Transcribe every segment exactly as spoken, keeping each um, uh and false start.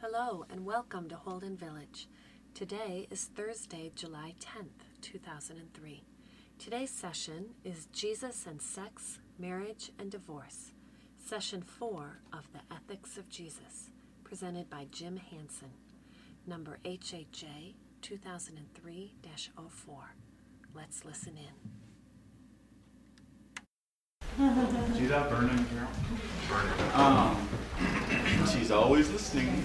Hello and welcome to Holden Village. Today is Thursday, July tenth, two thousand three. Today's session is Jesus and Sex, Marriage, and Divorce, Session four of the Ethics of Jesus, presented by Jim Hansen, number H H J two thousand three dash oh four. Let's listen in. See that burning, Carol? Um, she's always listening.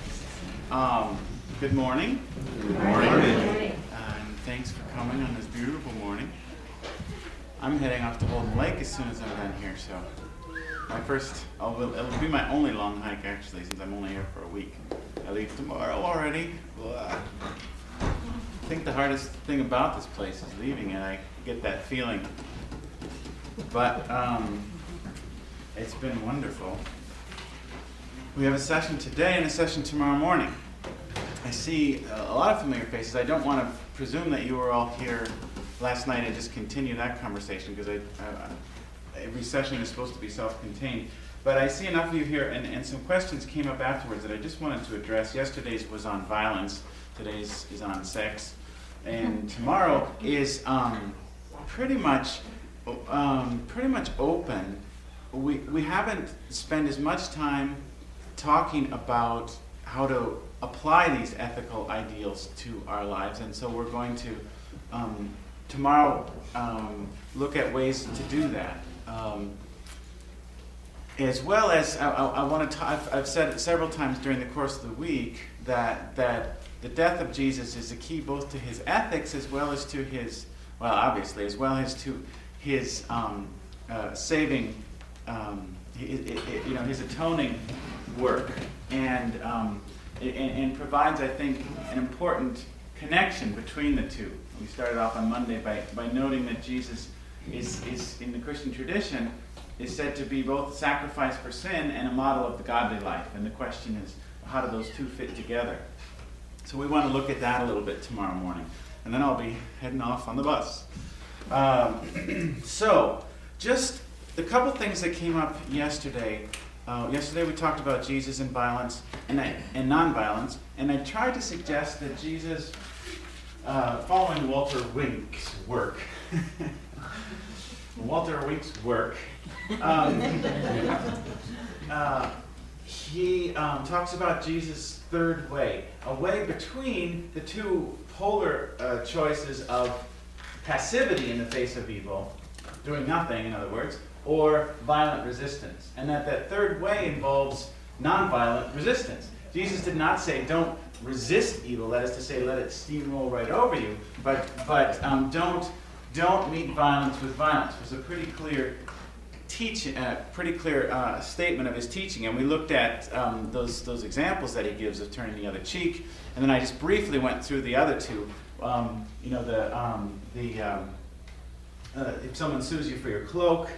Um, good morning. Good morning. Good morning. And thanks for coming on this beautiful morning. I'm heading off to Holden Lake as soon as I'm done here, so my first, oh, it'll be my only long hike actually, since I'm only here for a week. I leave tomorrow already. Blah. I think the hardest thing about this place is leaving it. I get that feeling. But um, it's been wonderful. We have a session today and a session tomorrow morning. I see a lot of familiar faces. I don't want to presume that you were all here last night and just continue that conversation, because I, I, every session is supposed to be self-contained. But I see enough of you here, and, and some questions came up afterwards that I just wanted to address. Yesterday's was on violence. Today's is on sex. And tomorrow is um, pretty much um, pretty much open. We, we haven't spent as much time talking about how to apply these ethical ideals to our lives, and so we're going to um, tomorrow um, look at ways to do that. Um, as well as I, I, I want to. I've, I've said it several times during the course of the week that that the death of Jesus is the key both to his ethics as well as to his, well, obviously, as well as to his um, uh, saving, um, it, it, it, you know, his atoning work, and, um, and and provides, I think, an important connection between the two. We started off on Monday by, by noting that Jesus is, is, in the Christian tradition, is said to be both a sacrifice for sin and a model of the godly life. And the question is, how do those two fit together? So we want to look at that a little bit tomorrow morning. And then I'll be heading off on the bus. Um, so, just a couple things that came up yesterday. Uh, yesterday we talked about Jesus and violence and, I, and nonviolence, and I tried to suggest that Jesus, uh, following Walter Wink's work, Walter Wink's work, um, uh, he um, talks about Jesus' third way, a way between the two polar uh, choices of passivity in the face of evil, doing nothing, in other words, or violent resistance. And that that third way involves nonviolent resistance. Jesus did not say, don't resist evil, that is to say, let it steamroll right over you, but but um, don't don't meet violence with violence. It was a pretty clear teach, uh, pretty clear uh, statement of his teaching. And we looked at um, those those examples that he gives of turning the other cheek, and then I just briefly went through the other two. Um, you know, the um, the um, uh, if someone sues you for your cloak,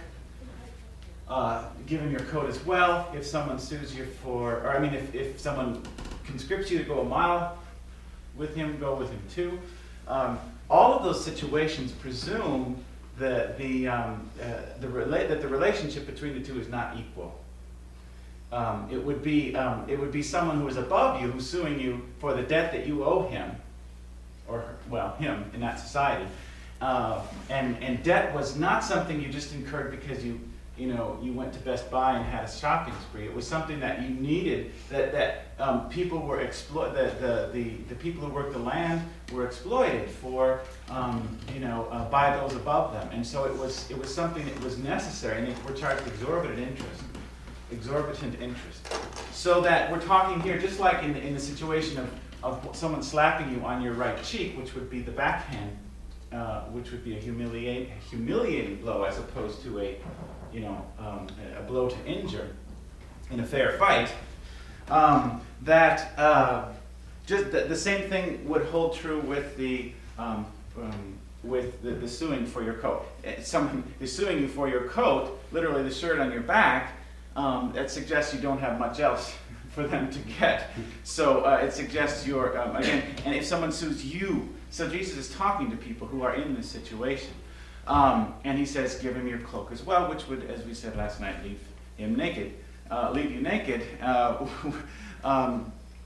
Uh, give him your coat as well. If someone sues you for, or I mean, if, if someone conscripts you to go a mile with him, go with him too. Um, all of those situations presume that the um, uh, the rela- that the relationship between the two is not equal. Um, it would be um, it would be someone who is above you who's suing you for the debt that you owe him, or well, him in that society. Uh, and and debt was not something you just incurred because you. You know, you went to Best Buy and had a shopping spree. It was something that you needed. That that um, people were exploit. The, the the the people who worked the land were exploited for. Um, you know, uh, by those above them, and so it was it was something that was necessary, and they were charged exorbitant interest, exorbitant interest. So that we're talking here, just like in the, in the situation of of someone slapping you on your right cheek, which would be the backhand, uh, which would be a humiliating humiliating blow as opposed to a you know, um, a blow to injure in a fair fight, um, that uh, just the, the same thing would hold true with the um, um, with the, the suing for your coat. Someone is suing you for your coat, literally the shirt on your back. Um, that suggests you don't have much else for them to get. So uh, it suggests you're um, again. And if someone sues you, so Jesus is talking to people who are in this situation. Um, and he says, give him your cloak as well, which would, as we said last night, leave him naked, uh, leave you naked. Uh, um,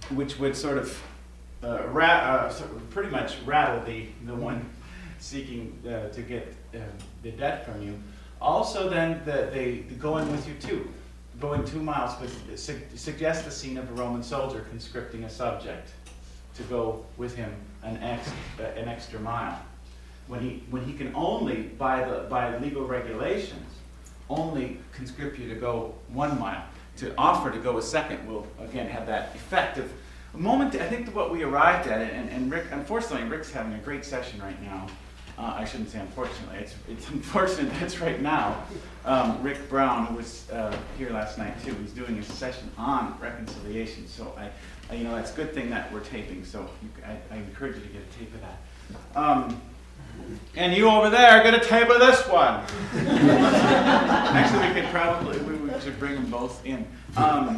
which would sort of, uh, ra- uh, sort of pretty much rattle the, the one seeking uh, to get uh, the debt from you. Also then, the, they the going with you too. Going two miles would su- suggest the scene of a Roman soldier conscripting a subject to go with him an, ex, uh, an extra mile. When he, when he can only, by, the, by legal regulations, only conscript you to go one mile. To offer to go a second will, again, have that effect of a moment. I think that what we arrived at, and, and Rick, unfortunately, Rick's having a great session right now. Uh, I shouldn't say unfortunately, it's, it's unfortunate that's right now. Um, Rick Brown, who was uh, here last night too, he's doing a session on reconciliation. So I, I you know, that's a good thing that we're taping, so you, I, I encourage you to get a tape of that. Um, and you over there, get a tape of this one. Actually, we could probably, we, we should bring them both in. Um,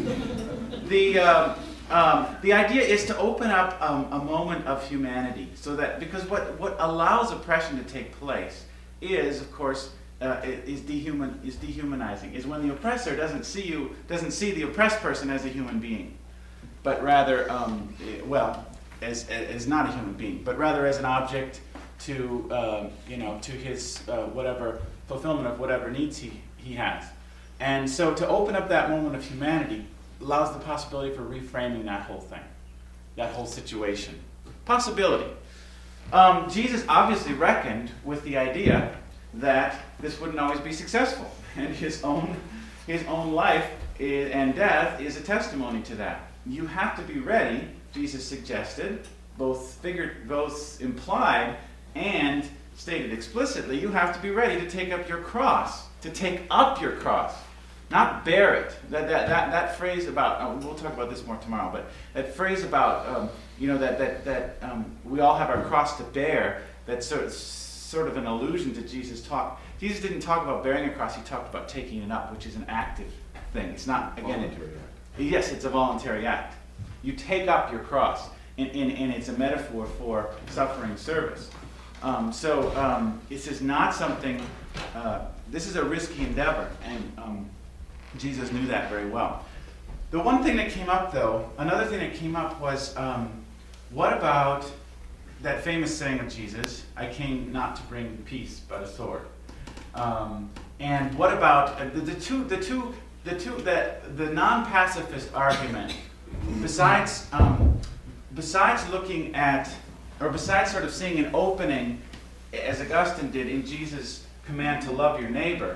the, uh, um, the idea is to open up um, a moment of humanity, so that, because what, what allows oppression to take place is, of course, uh, is, dehuman, is dehumanizing, is when the oppressor doesn't see you, doesn't see the oppressed person as a human being, but rather, um, well, as, as not a human being, but rather as an object to, um, you know, to his uh, whatever, fulfillment of whatever needs he, he has. And so to open up that moment of humanity allows the possibility for reframing that whole thing, that whole situation. Possibility. Um, Jesus obviously reckoned with the idea that this wouldn't always be successful, and his own, his own life is, and death is a testimony to that. You have to be ready, Jesus suggested, both figured, both implied and stated explicitly. You have to be ready to take up your cross, to take up your cross. Not bear it. That that that, that phrase about, oh, we'll talk about this more tomorrow, but that phrase about, um, you know, that that that um, we all have our cross to bear, that's sort of, sort of an allusion to Jesus' talk. Jesus didn't talk about bearing a cross, he talked about taking it up, which is an active thing. It's not, again, it, yes, it's a voluntary act. You take up your cross, and, and, and it's a metaphor for suffering service. Um, so um, this is not something, uh, this is a risky endeavor, and um, Jesus knew that very well. The one thing that came up, though, another thing that came up was, um, what about that famous saying of Jesus, I came not to bring peace, but a sword. Um, and what about uh, the, the two, the two, the two, that the non-pacifist argument, besides, um, besides looking at, or besides sort of seeing an opening, as Augustine did in Jesus' command to love your neighbor.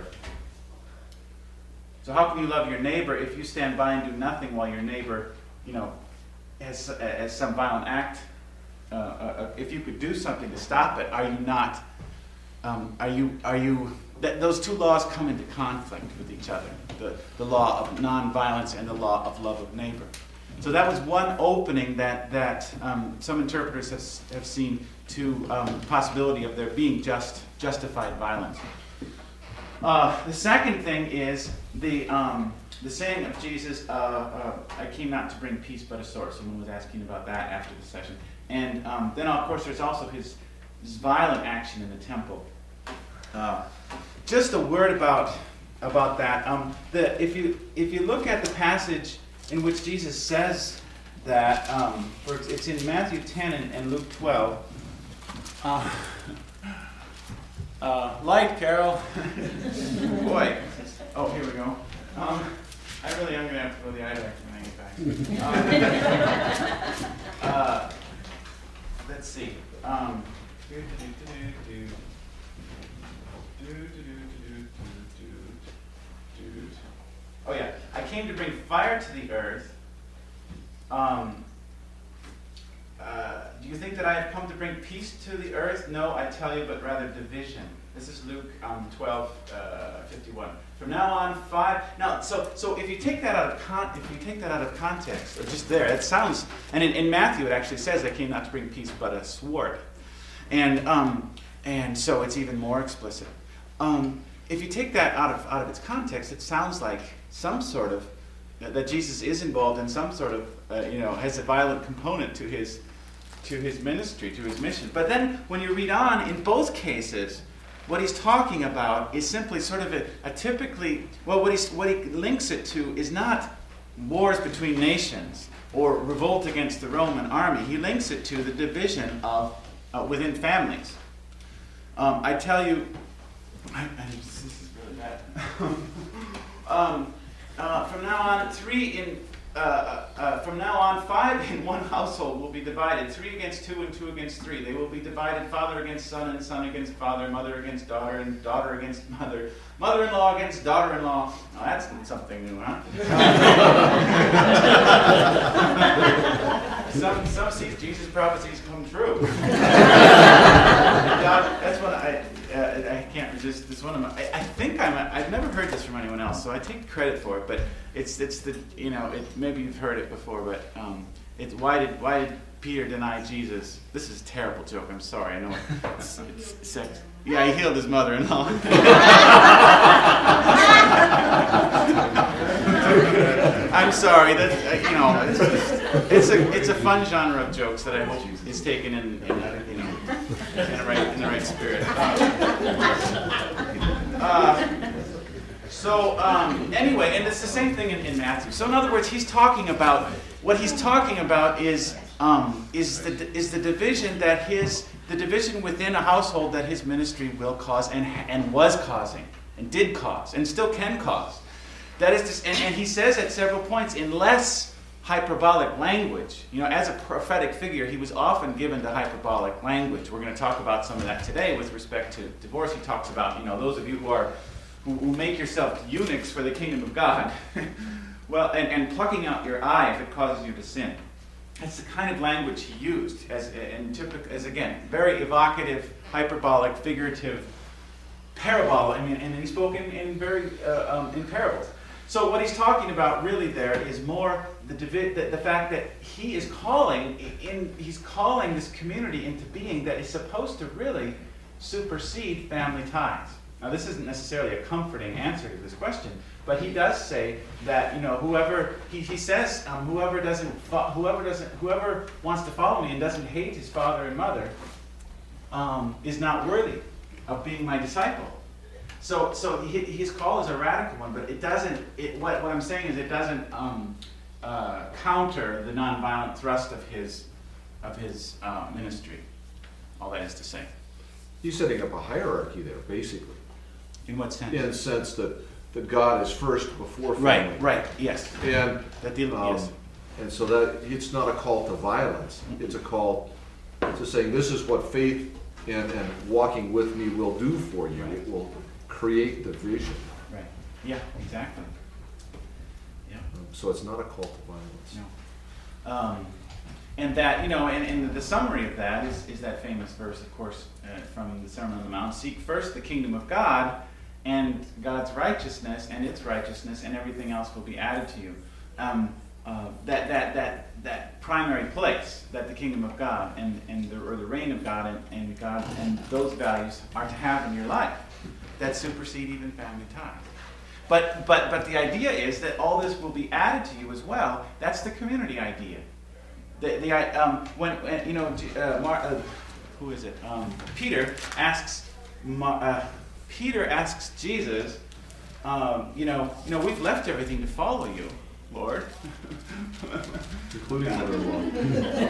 So how can you love your neighbor if you stand by and do nothing while your neighbor, you know, has, has some violent act? Uh, uh, if you could do something to stop it, are you not? Um, are you? Are you? Th- those two laws come into conflict with each other: the the law of nonviolence and the law of love of neighbor. So that was one opening that that um, some interpreters have have seen to um, the possibility of there being just justified violence. Uh, the second thing is the um, the saying of Jesus, uh, uh, "I came not to bring peace but a sword." Someone was asking about that after the session. And um, then, of course, there's also his, his violent action in the temple. Uh, just a word about about that. Um, the, if you if you look at the passage in which Jesus says that, um, for, it's in Matthew ten and, and Luke twelve. Uh, uh, light, Carol. Boy. Oh, here we go. Um, I really am going to have to go to the eye doctor when I get back. Um, uh, Let's see. Um, oh yeah, I came to bring fire to the earth. Um, uh, do you think that I have come to bring peace to the earth? No, I tell you, but rather division. This is Luke um, twelve fifty-one. From now on, five. Now, so so if you take that out of con, if you take that out of context, or just there, it sounds. And in, in Matthew, it actually says, "I came not to bring peace, but a sword," and um, and so it's even more explicit. Um, if you take that out of out of its context, it sounds like some sort of uh, that Jesus is involved in some sort of uh, you know has a violent component to his to his ministry, to his mission. But then when you read on, in both cases, what he's talking about is simply sort of a, a typically, well, what, he's, what he links it to is not wars between nations or revolt against the Roman army. He links it to the division of uh, within families. Um, I tell you, I, I, this is really bad. um, uh, from now on, three in uh, uh, from now on, five in one household will be divided: three against two, and two against three. They will be divided: father against son, and son against father, mother against daughter, and daughter against mother, mother-in-law against daughter-in-law. Now that's something new, huh? some some see Jesus' prophecies come true. That's what I. Uh, I can't resist. This one of my. I, I think I'm. A, I've never heard this from anyone else, so I take credit for it. But it's it's the you know it, maybe you've heard it before, but um, it's why did why did Peter deny Jesus? This is a terrible joke. I'm sorry. I know it's, it's sex. Yeah, he healed his mother-in-law. I'm sorry. That uh, you know it's just, it's a it's a fun genre of jokes that I hope is taken in, in a, you know. In the right, in the right spirit. Uh, uh, so um, anyway, and it's the same thing in, in Matthew. So in other words, he's talking about what he's talking about is um, is the is the division that his the division within a household that his ministry will cause and and was causing and did cause and still can cause. That is, just, and, and he says at several points, unless hyperbolic language. You know, as a prophetic figure, he was often given to hyperbolic language. We're going to talk about some of that today with respect to divorce. He talks about, you know, those of you who are who, who make yourself eunuchs for the kingdom of God. Well, and, and plucking out your eye if it causes you to sin. That's the kind of language he used as and typical, as again, very evocative, hyperbolic, figurative, parabolic. I mean, and he spoke in, in very uh, um, in parables. So what he's talking about really there is more the, divi- the the fact that he is calling in he's calling this community into being that is supposed to really supersede family ties. Now this isn't necessarily a comforting answer to this question, but he does say that, you know, whoever he, he says um, whoever doesn't fo- whoever doesn't whoever wants to follow me and doesn't hate his father and mother um, is not worthy of being my disciple. So, so he, his call is a radical one, but it doesn't. It, what, what I'm saying is, it doesn't um, uh, counter the nonviolent thrust of his of his uh, ministry. All that is to say. He's setting up a hierarchy there, basically. In what sense? In the sense that, that God is first before family. Right. Right. Yes. And that the, um, yes. And so that it's not a call to violence. Mm-hmm. It's a call to saying, this is what faith and, and walking with me will do for you. Right. It will create the vision. Right. Yeah, exactly. Yeah. Um, so it's not a call to violence. No. Um, and that, you know, and, and the summary of that is, is that famous verse, of course, uh, from the Sermon on the Mount. Seek first the kingdom of God and God's righteousness and its righteousness, and everything else will be added to you. Um, uh, that that that that primary place, that the kingdom of God and, and the, or the reign of God and, and God and those values are to have in your life, that supersede even family ties. But but but the idea is that all this will be added to you as well. That's the community idea. The the um when, when you know uh, Mar, uh, who is it? Um, Peter asks Mar, uh, Peter asks Jesus, um, you know you know we've left everything to follow you, Lord. Including mother-in-law.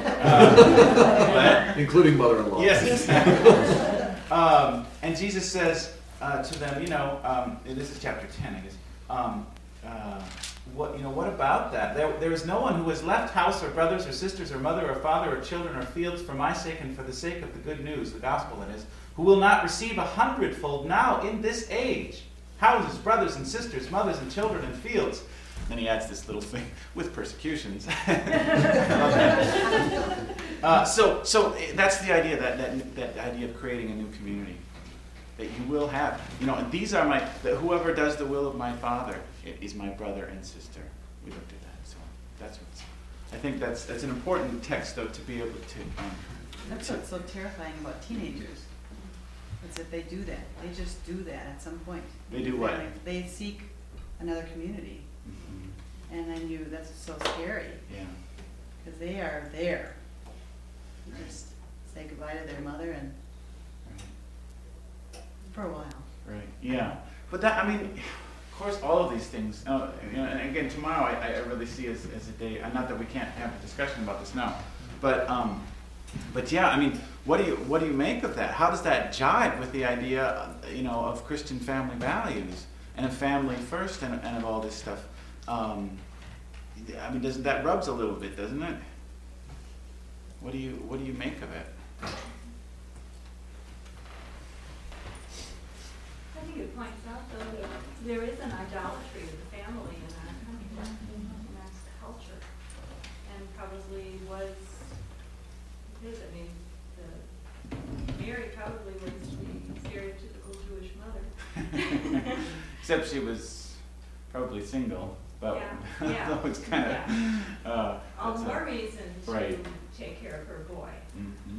uh, Including mother-in-law. Yes, exactly. um, and Jesus says uh, to them, you know, um, this is chapter ten, I guess. Um, uh, what you know? What about that? There, there is no one who has left house or brothers or sisters or mother or father or children or fields for my sake and for the sake of the good news, the gospel that is, who will not receive a hundredfold now in this age, houses, brothers and sisters, mothers and children and fields. Then he adds this little thing, with persecutions. uh, so, so that's the idea, that, that that idea of creating a new community. That you will have, you know, and these are my, that whoever does the will of my Father is my brother and sister. We looked at that, so that's what's, I think that's that's an important text, though, to be able to. Um, that's to, what's so terrifying about teenagers. Is that they do that. They just do that at some point. They do what? They seek another community. Mm-hmm. And then you, that's so scary. Yeah. Because they are there. You just say goodbye to their mother and for a while. Right. Yeah. But that, I mean, of course, all of these things. Uh, you know, and again, tomorrow I, I really see as, as a day. Not that we can't have a discussion about this now, but um, but yeah, I mean, what do you what do you make of that? How does that jive with the idea, you know, of Christian family values and of family first and, and of all this stuff? Um, I mean, doesn't that rubs a little bit, doesn't it? What do you what do you make of it? I think it points out, though, that there is an idolatry of the family in our, in our culture, and probably was, it is, I mean, the, Mary probably was the stereotypical Jewish mother. Except she was probably single, but Yeah, yeah, that was kind of yeah. uh, All that's the a- more reason to right. take care of her boy. Mhm, mhm.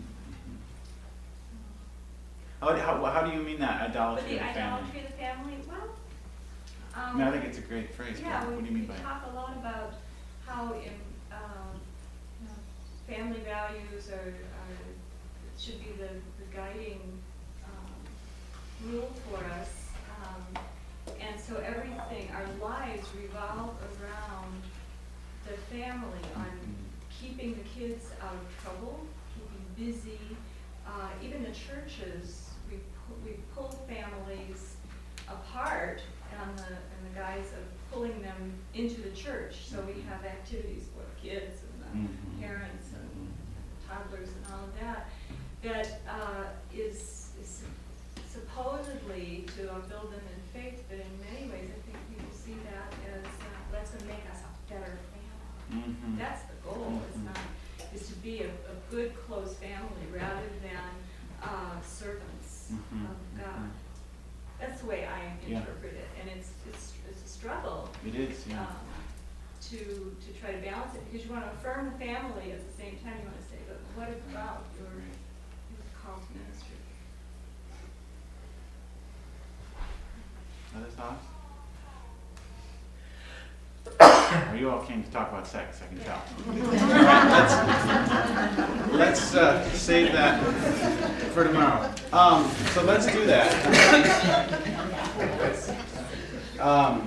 How, how, how do you mean that, But idolatry the of the family? idolatry of the family, well, I um. mean, I think it's a great phrase, but Yeah, what we, do you mean we by it? talk a lot about how in, um, you know, family values are, are, should be the, the guiding, um, rule for us. Um, and so everything, our lives revolve around the family, on keeping the kids out of trouble, keeping busy. Uh, even the churches, we, pu- we pull families apart on the, in the guise of pulling them into the church. So we have activities for the kids and the Mhm. parents and the toddlers and all of that, that uh, is, is supposedly to uh, build them in faith, but in many ways I think people see that as, uh, that's going to make us a better family. Mhm. That's the goal, is Mhm. not, is to be a, a good, close family rather than uh, servants Mhm. of God. Mhm. That's the way I Yeah. interpret it, and it's, it's, it's a struggle It is, yeah. um, to, to try to balance it, because you want to affirm the family at the same time, you want to say, but what about your, your call to ministry? Other thoughts? Well, you all came to talk about sex, I can tell. let's let's uh, save that for tomorrow. Um, so let's do that. Um,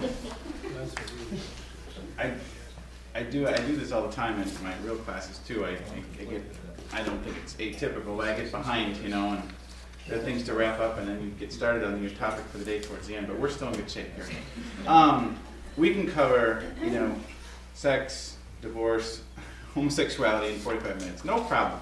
I I do I do this all the time in my real classes too. I, I, I get I don't think it's atypical, but I get behind, you know, and there are things to wrap up, and then you get started on your topic for the day towards the end. But we're still in good shape here. Um, we can cover, you know, sex, divorce, homosexuality in forty-five minutes. No problem.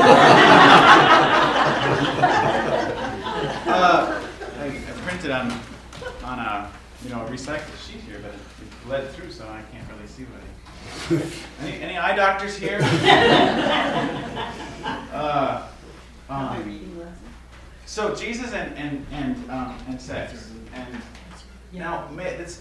uh, I, I printed on on a you know a recycled sheet here, but it, it bled through, so I can't really see what it. Any, any eye doctors here? uh, My um, reading lesson. so Jesus and and and um, and sex, and now ma- this,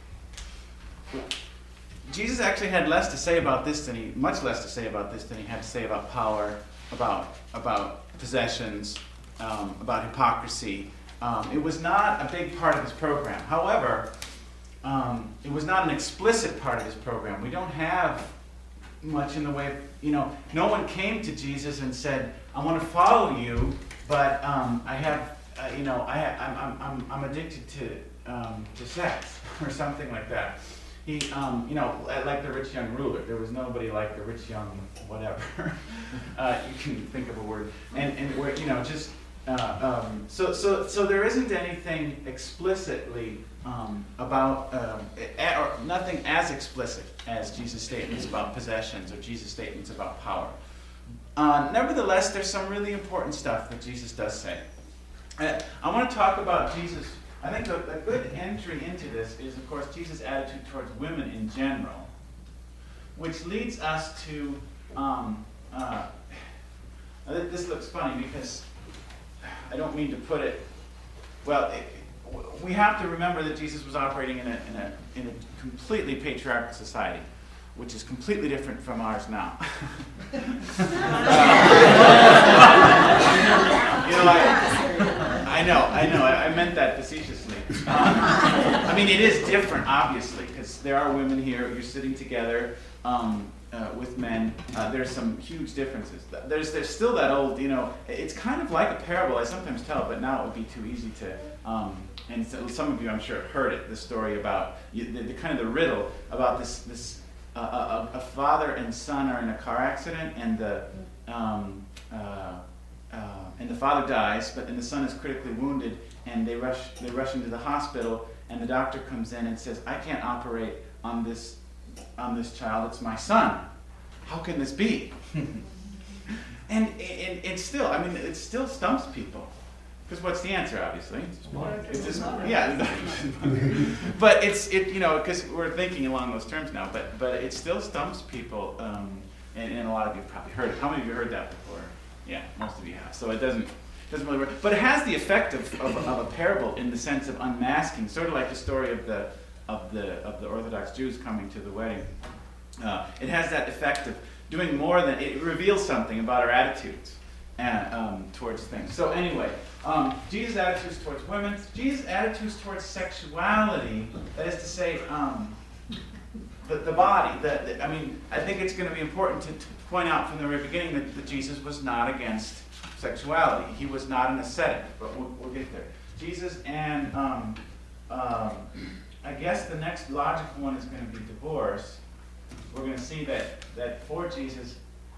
Jesus actually had less to say about this than he, much less to say about this than he had to say about power, about about possessions, um, about hypocrisy. Um, it was not a big part of his program. However, um, it was not an explicit part of his program. We don't have much in the way of, you know, no one came to Jesus and said, I want to follow you, but um, I have, uh, you know, I, I'm, I'm, I'm, I'm addicted to, um, to sex, or something like that. He, um, you know, like the rich young ruler. There was nobody like the rich young whatever. uh, you can think of a word. And, and where, you know, just, uh, um, so, so, so there isn't anything explicitly um, about, um, a, or nothing as explicit as Jesus' statements about possessions or Jesus' statements about power. Uh, nevertheless, there's some really important stuff that Jesus does say. Uh, I want to talk about Jesus. I think a, a good entry into this is, of course, Jesus' attitude towards women in general, which leads us to, um, uh, this looks funny because I don't mean to put it, well, it, we have to remember that Jesus was operating in a, in a, in a completely patriarchal society, which is completely different from ours now. uh, you know, I, I know, I know, I, I meant that facetiously. Um, I mean, it is different, obviously, because there are women here, you're sitting together um, uh, with men. Uh, there's some huge differences. There's, there's still that old, you know, it's kind of like a parable I sometimes tell, but now it would be too easy to um, and so some of you, I'm sure, have heard it, the story about, you, the, the kind of the riddle about this, this uh, a, a father and son are in a car accident, and the, um, uh, uh, and the father dies, but then the son is critically wounded, and they rush, they rush into the hospital, and the doctor comes in and says, I can't operate on this, on this child, it's my son. How can this be? and, and it still, I mean, it still stumps people. Because what's the answer, obviously? It's just, yeah. But it's, it, you know, because we're thinking along those terms now, but but it still stumps people, um, and, and a lot of you have probably heard it. How many of you heard that before? Yeah, most of you have. So it doesn't, doesn't really work. But it has the effect of, of, of a parable in the sense of unmasking, sort of like the story of the, of the, of the Orthodox Jews coming to the wedding. Uh, it has that effect of doing more than, it reveals something about our attitudes and, um, towards things. So anyway, um, Jesus' attitudes towards women, Jesus' attitudes towards sexuality, that is to say, um, the, the body. The, the, I mean, I think it's going to be important to, to point out from the very beginning that, that Jesus was not against sexuality. He was not an ascetic, but we'll, we'll get there. Jesus and, um, um, I guess the next logical one is going to be divorce. We're going to see that, that for Jesus,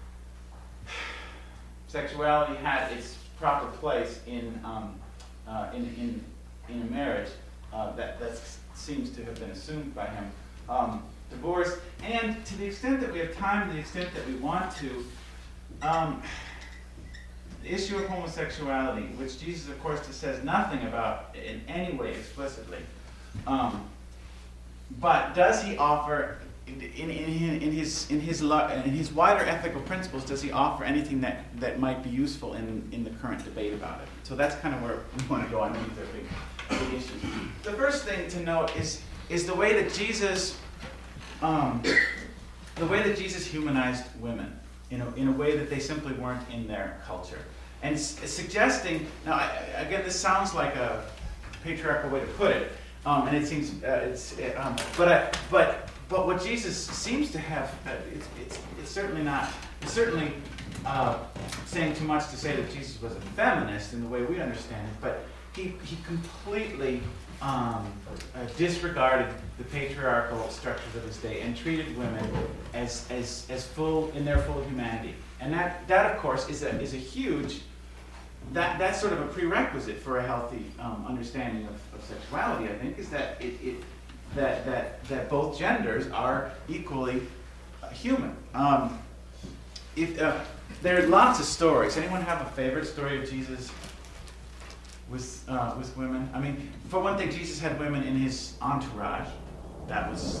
sexuality had its proper place in um, uh, in, in in a marriage. Uh, that that seems to have been assumed by him. Um, divorce, and to the extent that we have time, to the extent that we want to, um, the issue of homosexuality, which Jesus, of course, says nothing about in any way explicitly, um, but does he offer? In, in, in his in his in his wider ethical principles, does he offer anything that, that might be useful in, in the current debate about it? So that's kind of where we want to go on these are big, big issues. The first thing to note is is the way that Jesus um, the way that Jesus humanized women in a, in a way that they simply weren't in their culture, and s- suggesting now I, again this sounds like a patriarchal way to put it, um, and it seems uh, it's um, but I, but. But what Jesus seems to have, uh, it's, it's, it's certainly not, it's certainly uh, saying too much to say that Jesus was a feminist in the way we understand it, but he, he completely um, uh, disregarded the patriarchal structures of his day and treated women as, as, as full, in their full humanity. And that, that of course, is a, is a huge, that, that's sort of a prerequisite for a healthy um, understanding of, of sexuality, I think, is that it, it That, that that both genders are equally uh, human. Um, if uh, there are lots of stories. Anyone have a favorite story of Jesus with uh, with women? I mean, for one thing, Jesus had women in his entourage. That was.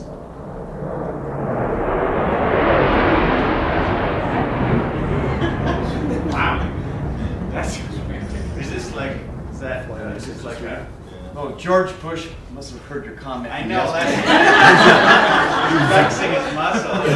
Wow. That's. Is this like? Is that? Uh, is this like a? Oh, George Bush must have heard your comment. I know, that's flexing his muscles.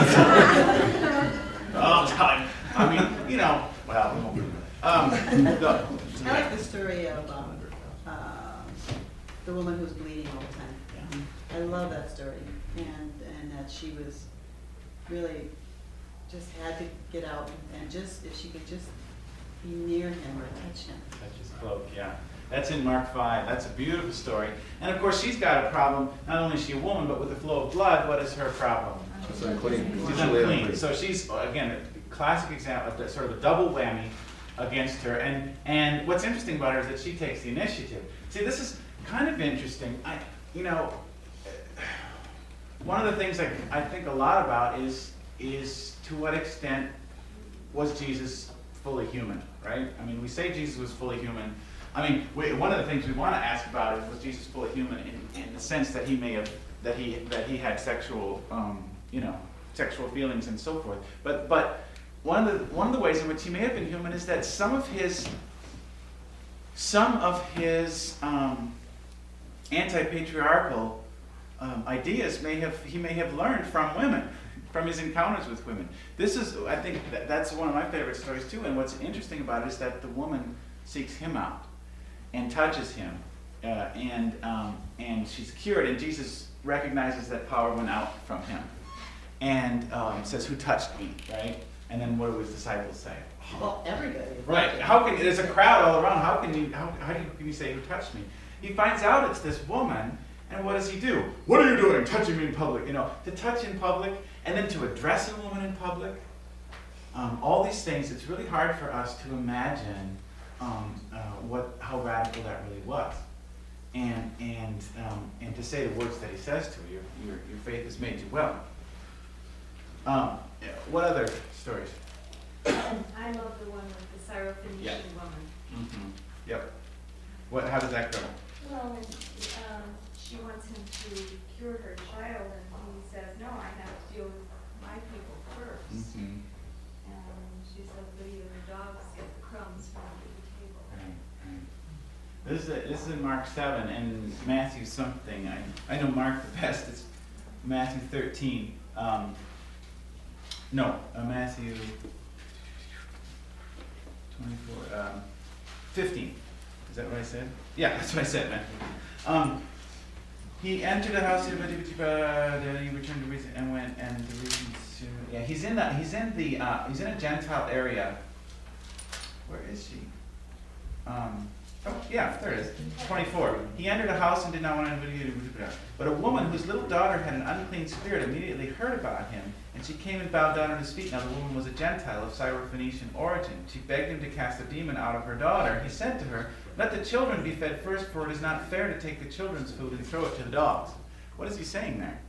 Oh, time. I mean, you know, well, we won't do that. Um, the, I like the story of um, uh, the woman who's bleeding all the time. Yeah. I love that story, and and that she was really just had to get out, and just if she could just be near him or touch him. Touch his cloak, yeah. That's in Mark five. That's a beautiful story. And of course, she's got a problem. Not only is she a woman, but with the flow of blood, what is her problem? It's unclean. She's unclean. So she's, again, a classic example of sort of a double whammy against her. And and what's interesting about her is that she takes the initiative. See, this is kind of interesting. I, you know, one of the things I, I think a lot about is is to what extent was Jesus fully human, right? I mean, we say Jesus was fully human. I mean, we, one of the things we want to ask about is, was Jesus fully human in, in the sense that he may have, that he that he had sexual, um, you know, sexual feelings and so forth. But but one of the one of the ways in which he may have been human is that some of his some of his um, anti-patriarchal um, ideas may have he may have learned from women, from his encounters with women. This is, I think, that, that's one of my favorite stories too. And what's interesting about it is that the woman seeks him out and touches him, uh, and um, and she's cured, and Jesus recognizes that power went out from him, and um, says, "Who touched me?" Right? And then what do his disciples say? Well, everybody. Right? How can there's a crowd all around? How can you how how do you, can you say who touched me? He finds out it's this woman, and what does he do? What are you doing, touching me in public? You know, to touch in public, and then to address a woman in public. Um, all these things, it's really hard for us to imagine um, uh, what how radical that really was. And and um, and to say the words that he says to her, your, your, your faith has made you well. Um, yeah, what other stories? I love the one with the Syrophoenician Yeah. woman. Mm-hmm. Yep. What? How does that go? Well, um, she wants him to cure her child, and he says, no, I have to deal with my people first. Mm-hmm. And she says, but even the dogs get the crumbs from under the table. Right, right. This is a, this is in Mark seven and Matthew something. I I know Mark the best. It's Matthew thirteen. Um, no, uh, Matthew twenty-four. Um, fifteen. Is that what I said? Yeah, that's what I said, Matthew. Um, he entered the house. He returned to reason and went and the reason to yeah. He's in the he's in the uh, he's in a Gentile area. Where is she? Um, oh, yeah, there it is. twenty-four. He entered a house and did not want anybody to. But a woman whose little daughter had an unclean spirit immediately heard about him, and she came and bowed down at his feet. Now the woman was a Gentile of Syrophoenician origin. She begged him to cast a demon out of her daughter. He said to her, let the children be fed first, for it is not fair to take the children's food and throw it to the dogs. What is he saying there?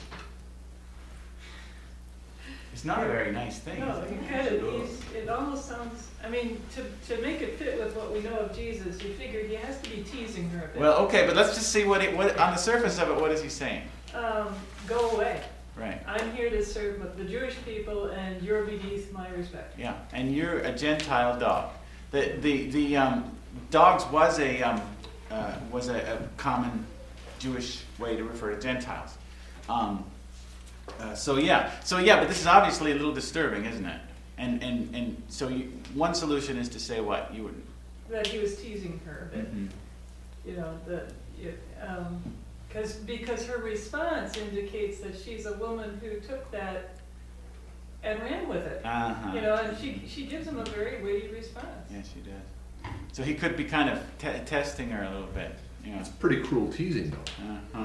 It's not a very nice thing, No, is it? you kind of, he's, it almost sounds, I mean, to, to make it fit with what we know of Jesus, you figure he has to be teasing her a bit. Well, okay, but let's just see what it, what, on the surface of it, what is he saying? Um, go away. Right. I'm here to serve the Jewish people, and you're beneath my respect. Yeah, and you're a Gentile dog. The the the um, dogs was a um, uh, was a, a common Jewish way to refer to Gentiles. Um, uh, so yeah, so yeah, but this is obviously a little disturbing, isn't it? And and and so you, one solution is to say what you would. That he was teasing her a bit. Mhm. You know, the, you- um, cause, because her response indicates that she's a woman who took that and ran with it. Uh-huh. You know, and she, she gives him a very weighty response. Yes, she does. So he could be kind of te- testing her a little bit. You know. It's pretty cruel teasing, though. Uh-huh.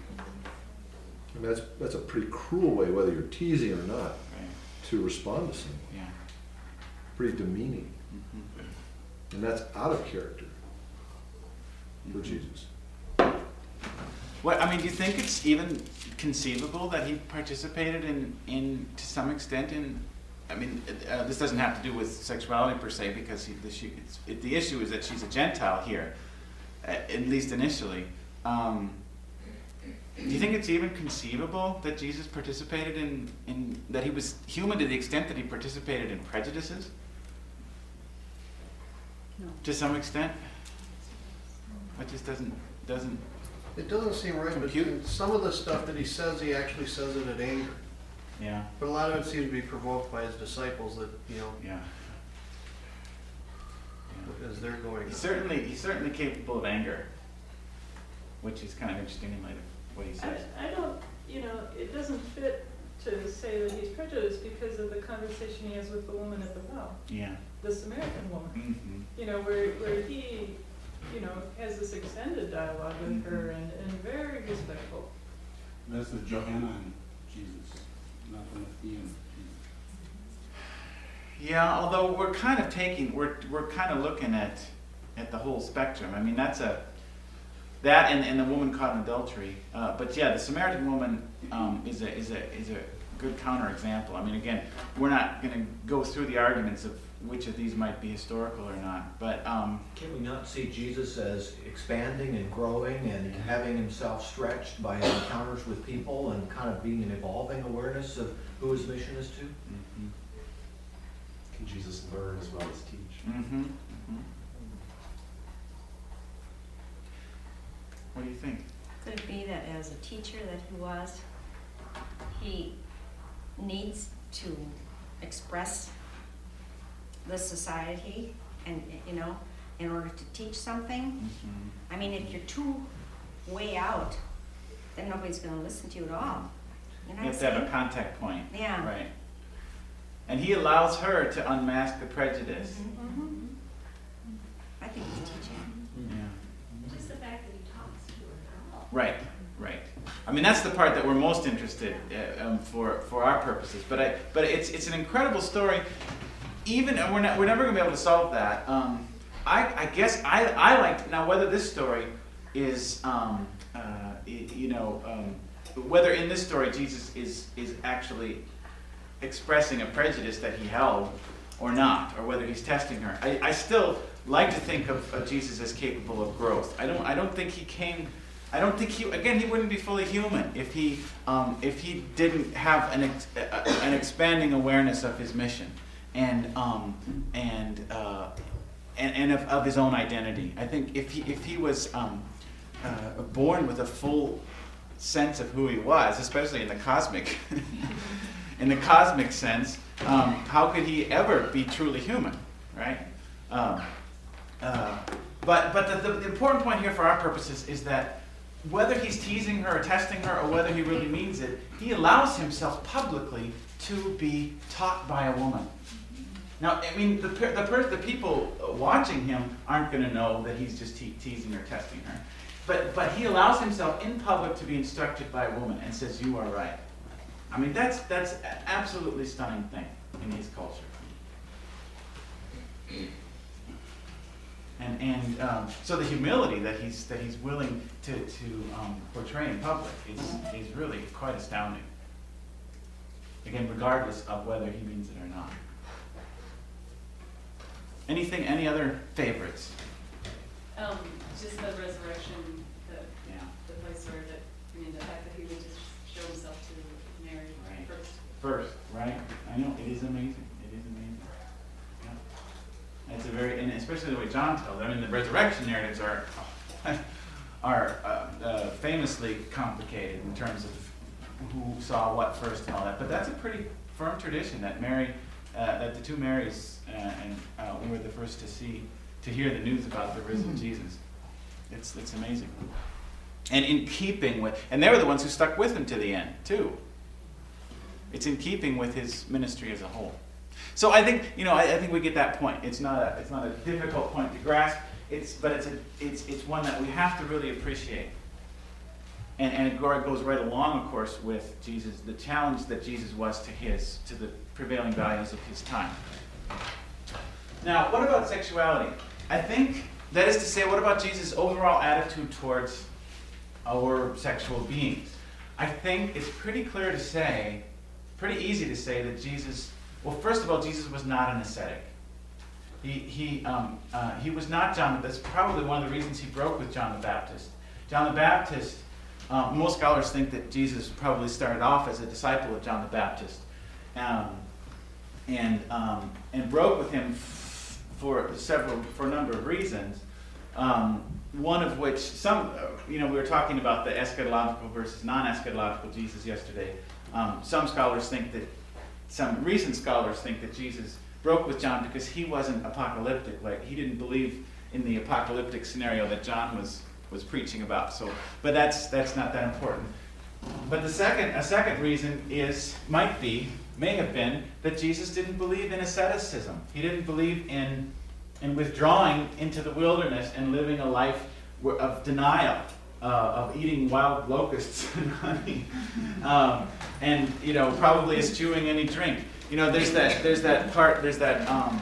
I mean, that's, that's a pretty cruel way, whether you're teasing or not, Right. to respond to someone. Yeah. Pretty demeaning. Mhm. And that's out of character for Jesus. What I mean, do you think it's even conceivable that he participated in, in to some extent in? I mean, uh, this doesn't have to do with sexuality per se, because he, the, she, it's, it, the issue is that she's a Gentile here, uh, at least initially. Um, do you think it's even conceivable that Jesus participated in, in that he was human to the extent that he participated in prejudices? No. To some extent, it just doesn't doesn't. It doesn't seem right, but Compute. in some of the stuff that he says, he actually says it in anger. Yeah. But a lot of it seems to be provoked by his disciples that, you know, Yeah. as they're going. He's certainly he's certainly capable of anger, which is kind of interesting in light of what he says. I, I don't, you know, it doesn't fit to say that he's prejudiced because of the conversation he has with the woman at the well, Yeah. the Samaritan woman. Mm-hmm. You know, where, where he, you know, has this extended dialogue with her and, and very respectful. That's the Johanna and Jesus, not the Ian. Yeah, although we're kind of taking we're we're kind of looking at at the whole spectrum. I mean, that's a that and, and the woman caught in adultery. Uh, but yeah, the Samaritan woman um, is a is a is a good counterexample. I mean, again, we're not going to go through the arguments of which of these might be historical or not. But um, can we not see Jesus as expanding and growing and having himself stretched by his encounters with people and kind of being an evolving awareness of who his mission is to? mm-hmm, Can Jesus learn as well as teach? mm-hmm, mm-hmm. What do you think? Could it be that as a teacher that he was, he needs to express the society and, you know, in order to teach something? Mm-hmm. I mean, if you're too way out, then nobody's gonna listen to you at all. You know You what have I'm to have a saying? contact point. Yeah. Right. And he allows her to unmask the prejudice. Mhm. I think he's teaching. Yeah. Just the fact that right, right. I mean, that's the part that we're most interested uh, um, for for our purposes. But I, but it's it's an incredible story. Even and we're not, we're never going to be able to solve that. Um, I I guess I I like now whether this story is um, uh, you know um, whether in this story Jesus is is actually expressing a prejudice that he held or not, or whether he's testing her. I, I still like to think of, of Jesus as capable of growth. I don't I don't think he came. I don't think he again he wouldn't be fully human if he um, if he didn't have an ex, uh, an expanding awareness of his mission and um, and, uh, and and of, of his own identity. I think if he if he was um, uh, born with a full sense of who he was, especially in the cosmic in the cosmic sense, um, how could he ever be truly human, right? Um, uh, but but the, the, the important point here for our purposes is that whether he's teasing her or testing her or whether he really means it, he allows himself publicly to be taught by a woman. Now, I mean, the the, per, the people watching him aren't going to know that he's just te- teasing or testing her. But but he allows himself in public to be instructed by a woman and says, "You are right." I mean, that's that's an absolutely stunning thing in his culture. And and um, so the humility that he's that he's willing to to um, portray in public is is really quite astounding. Again, regardless of whether he means it or not. Anything? Any other favorites? Um, just the resurrection, the Yeah. the place where that I mean the fact that he would just show himself to Mary Right. first. First, right? I know it is amazing. It is amazing. Yeah. It's a very, and especially the way John tells it. I mean, the resurrection narratives are are uh, uh, famously complicated in terms of who saw what first and all that. But that's a pretty firm tradition that Mary, uh, that the two Marys, uh, and uh, we were the first to see, to hear the news about the risen mm-hmm. Jesus. It's it's amazing. And in keeping with, and they were the ones who stuck with him to the end too. It's in keeping with his ministry as a whole. So I think, you know, I, I think we get that point. It's not a, it's not a difficult point to grasp. It's, but it's a, it's, it's one that we have to really appreciate. And and it goes right along, of course, with Jesus, the challenge that Jesus was to his, to the prevailing values of his time. Now, what about sexuality? I think that is to say, what about Jesus' overall attitude towards our sexual beings? I think it's pretty clear to say, pretty easy to say that Jesus, well, first of all, Jesus was not an ascetic. He he um, uh, he was not John. That's probably one of the reasons he broke with John the Baptist. John the Baptist, um, most scholars think that Jesus probably started off as a disciple of John the Baptist, um, and um, and broke with him f- for several for a number of reasons. Um, one of which, some you know, we were talking about the eschatological versus non-eschatological Jesus yesterday. Um, some scholars think that, some recent scholars think that Jesus broke with John because he wasn't apocalyptic. Like, he didn't believe in the apocalyptic scenario that John was was preaching about. So, but that's that's not that important. But the second, a second reason is, might be, may have been, that Jesus didn't believe in asceticism. He didn't believe in in withdrawing into the wilderness and living a life of denial, uh, of eating wild locusts and honey, um, and you know, probably eschewing any drink. You know, there's that there's that part there's that um,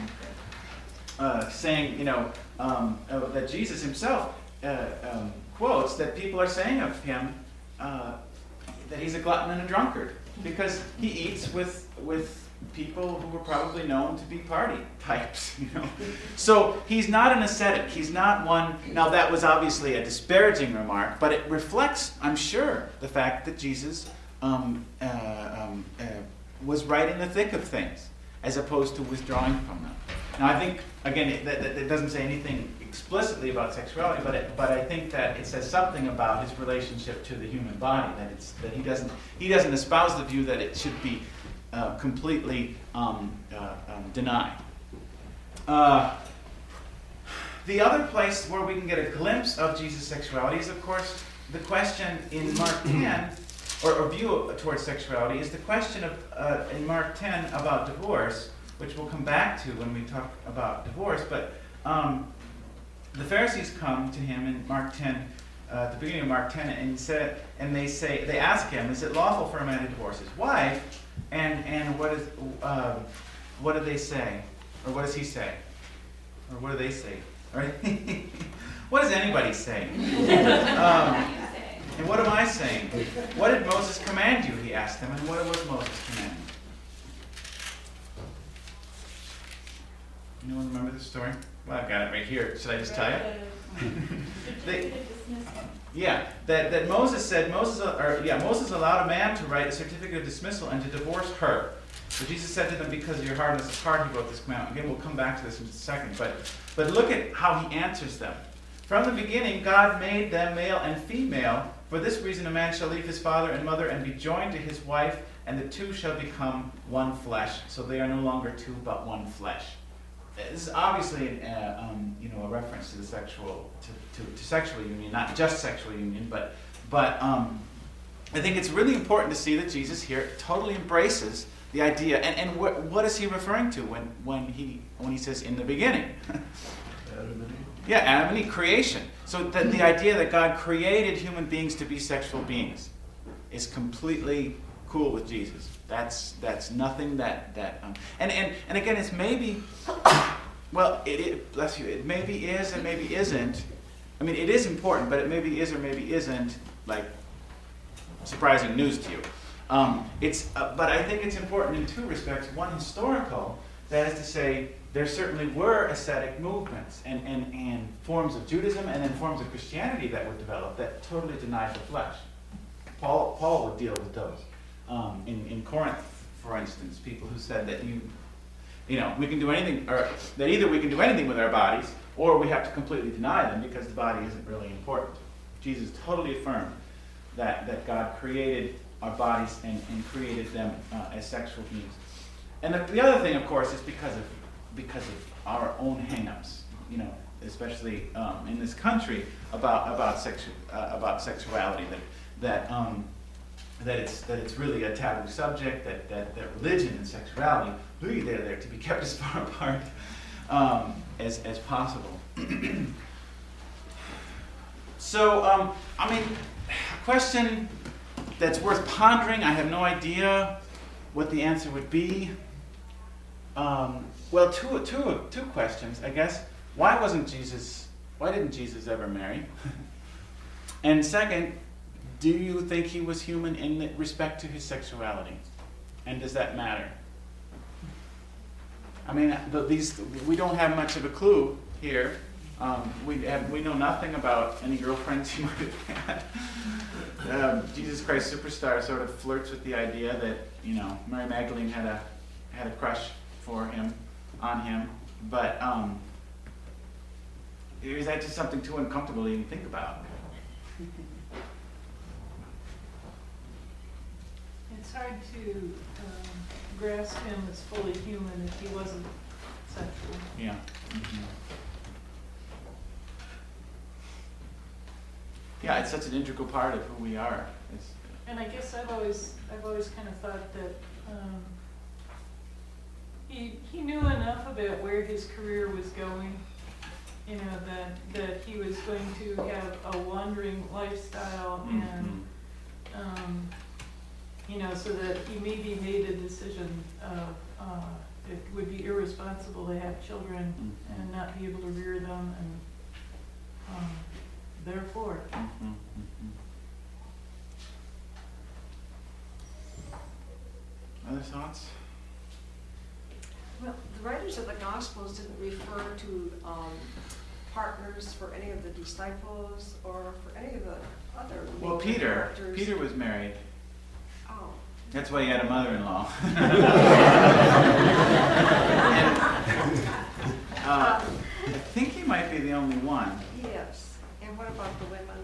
uh, saying, you know, um, uh, that Jesus himself uh, um, quotes, that people are saying of him uh, that he's a glutton and a drunkard because he eats with with people who were probably known to be party types, you know. So he's not an ascetic. He's not one. Now that was obviously a disparaging remark, but it reflects, I'm sure, the fact that Jesus um, uh, um, uh, was right in the thick of things, as opposed to withdrawing from them. Now I think, again, it, that, that it doesn't say anything explicitly about sexuality, but it, but I think that it says something about his relationship to the human body. That it's that he doesn't he doesn't espouse the view that it should be Uh, completely um, uh, um, deny. Uh, the other place where we can get a glimpse of Jesus' sexuality is, of course, the question in Mark ten, or, or view towards sexuality, is the question of uh, in Mark ten about divorce, which we'll come back to when we talk about divorce. But um, the Pharisees come to him in Mark ten uh, at the beginning of Mark ten, and he said, and they say, they ask him, is it lawful for a man to divorce his wife? And and what is, uh, what do they say, or what does he say, or what do they say? Right? What does anybody say? Um, and what am I saying? What did Moses command you? He asked them, and what was Moses commanding? Anyone remember the story? Well, I've got it right here. Should I just tell you? They, yeah, that, that Moses said, Moses, or yeah, Moses allowed a man to write a certificate of dismissal and to divorce her. So Jesus said to them, because of your hardness of heart, he wrote this commandment. Again, we'll come back to this in just a second. But, but look at how he answers them. From the beginning, God made them male and female. For this reason, a man shall leave his father and mother and be joined to his wife, and the two shall become one flesh. So they are no longer two, but one flesh. This is obviously uh, um, you know, a reference to the sexual to, to, to sexual union, not just sexual union, but but um, I think it's really important to see that Jesus here totally embraces the idea. And, and wh- what is he referring to when, when he when he says in the beginning? Adam and Eve. Yeah, Adam and Eve, creation. So the, the idea that God created human beings to be sexual beings is completely cool with Jesus. That's that's nothing that that um, and and and again, it's maybe well, it, it bless you. It maybe is and maybe isn't. I mean, it is important, but it maybe is or maybe isn't like surprising news to you. Um, it's uh, but I think it's important in two respects. One, historical, that is to say, there certainly were ascetic movements and, and, and forms of Judaism and then forms of Christianity that would develop that totally denied the flesh. Paul Paul would deal with those. Um, in, in Corinth, for instance, people who said that you, you know, we can do anything, or that either we can do anything with our bodies, or we have to completely deny them because the body isn't really important. Jesus totally affirmed that, that God created our bodies and, and created them uh, as sexual beings. And the, the other thing, of course, is because of because of our own hang-ups, you know, especially um, in this country about about sexu- uh, about sexuality. That that um, that it's that it's really a taboo subject. That that, that religion and sexuality, really, they're there to be kept as far apart um, as as possible. So, um, I mean, a question that's worth pondering. I have no idea what the answer would be. Um, well, two, two, two questions, I guess. Why wasn't Jesus, why didn't Jesus ever marry? And second, do you think he was human in respect to his sexuality? And does that matter? I mean, the, these we don't have much of a clue here. Um, we have, we know nothing about any girlfriends he might have had. Um, Jesus Christ Superstar sort of flirts with the idea that, you know, Mary Magdalene had a had a crush for him, on him, but um, is that just something too uncomfortable to even think about? It's hard to um, grasp him as fully human if he wasn't sexual. Yeah. Mm-hmm. Yeah, it's such an integral part of who we are. It's, and I guess I've always, I've always kind of thought that um, he he knew enough about where his career was going, you know, that that he was going to have a wandering lifestyle, mm-hmm. and um, you know, so that he maybe made a decision of uh, it would be irresponsible to have children mm-hmm. and not be able to rear them, and um, therefore. Mm-hmm. Mm-hmm. Other thoughts? Well, the writers of the Gospels didn't refer to um, partners for any of the disciples or for any of the other Well, major Peter. characters. Peter was married. Oh. That's why he had a mother-in-law. uh, I think he might be the only one. Yes. And what about the women?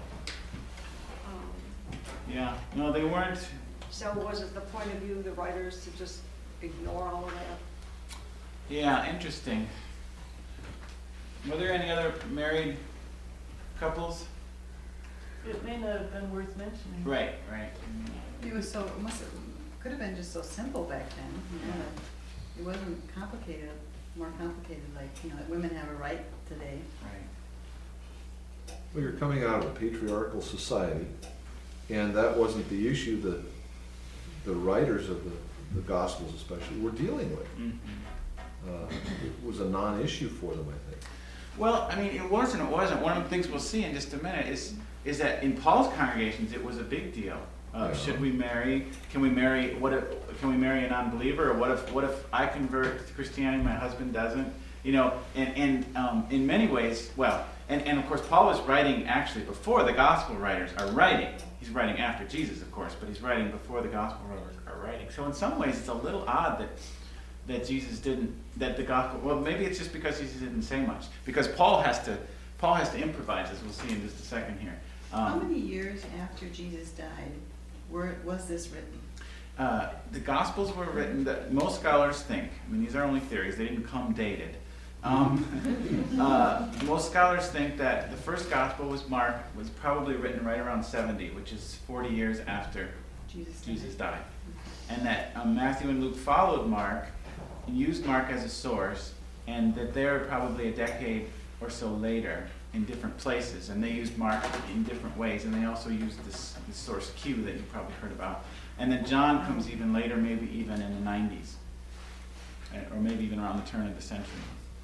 Um, Yeah. No, they weren't. so was it the point of view of the writers to just ignore all of that? Yeah, interesting. Were there any other married couples? It may not have been worth mentioning. Right, right. It was so, it must have, could have been just so simple back then, you know, that it wasn't complicated, more complicated, like, you know, that women have a right today. Right. Well, you're coming out of a patriarchal society, and that wasn't the issue that the writers of the, the Gospels especially were dealing with. Mhm. Uh, it was a non-issue for them, I think. Well, I mean, it wasn't, it wasn't. One of the things we'll see in just a minute is, is that in Paul's congregations, it was a big deal. Uh, Yeah. Should we marry? Can we marry? What if? Can we marry a non-believer? Or what if? What if I convert to Christianity, my husband doesn't? You know, and and um, in many ways, well, and, and of course, Paul was writing actually before the gospel writers are writing. He's writing after Jesus, of course, but he's writing before the gospel writers are writing. So in some ways, it's a little odd that that Jesus didn't, that the gospel. Well, maybe it's just because Jesus didn't say much, because Paul has to Paul has to improvise, as we'll see in just a second here. Um, How many years after Jesus died were, was this written? Uh, the Gospels were written, that most scholars think, I mean, these are only theories, they didn't come dated. Um, uh, most scholars think that the first Gospel was Mark, was probably written right around seventy, which is forty years after Jesus died. Jesus died. And that um, Matthew and Luke followed Mark, and used Mark as a source, and that they're probably a decade or so later in different places, and they used Mark in different ways, and they also used this, this source Q that you probably heard about. And then John comes even later, maybe even in the nineties, or maybe even around the turn of the century.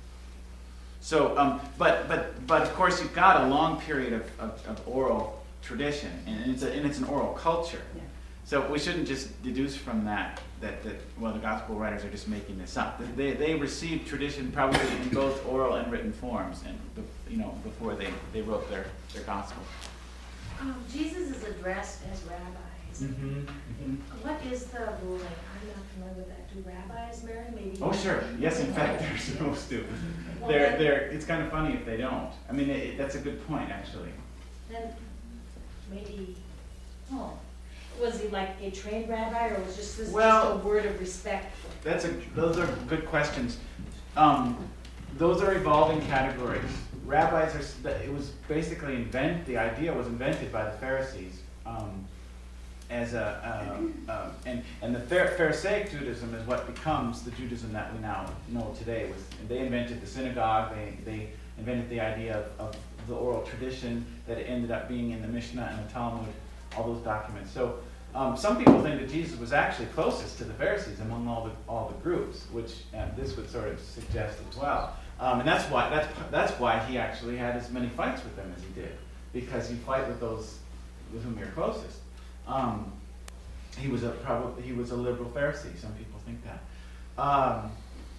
So, um, but but but of course you've got a long period of, of, of oral tradition, and it's a, and it's an oral culture. Yeah. So we shouldn't just deduce from that that, that well, the gospel writers are just making this up. They they received tradition probably in both oral and written forms, and you know before they, they wrote their, their gospel. Um, Jesus is addressed as rabbis. Mm-hmm, mm-hmm. What is the ruling? I'm not familiar with that. Do rabbis marry? Maybe. Oh sure, yes. In fact, they're supposed to. Well, They're then- they're. It's kind of funny if they don't. I mean, it, that's a good point actually. Then maybe. Oh, was he like a trained rabbi, or was just this Well- just a word of respect? That's a. Those are good questions. Um, those are evolving categories. Rabbis are. It was basically invent. The idea was invented by the Pharisees. Um, as a um, um, and and the Phar- Pharisaic Judaism is what becomes the Judaism that we now know today. It was, they invented the synagogue. They they invented the idea of, of the oral tradition that ended up being in the Mishnah and the Talmud, all those documents. So um, some people think that Jesus was actually closest to the Pharisees among all the all the groups, which uh, this would sort of suggest as well. Um, and that's why that's that's why he actually had as many fights with them as he did, because you fight with those with whom you're closest. Um, he was a probably he was a liberal Pharisee. Some people think that. Um,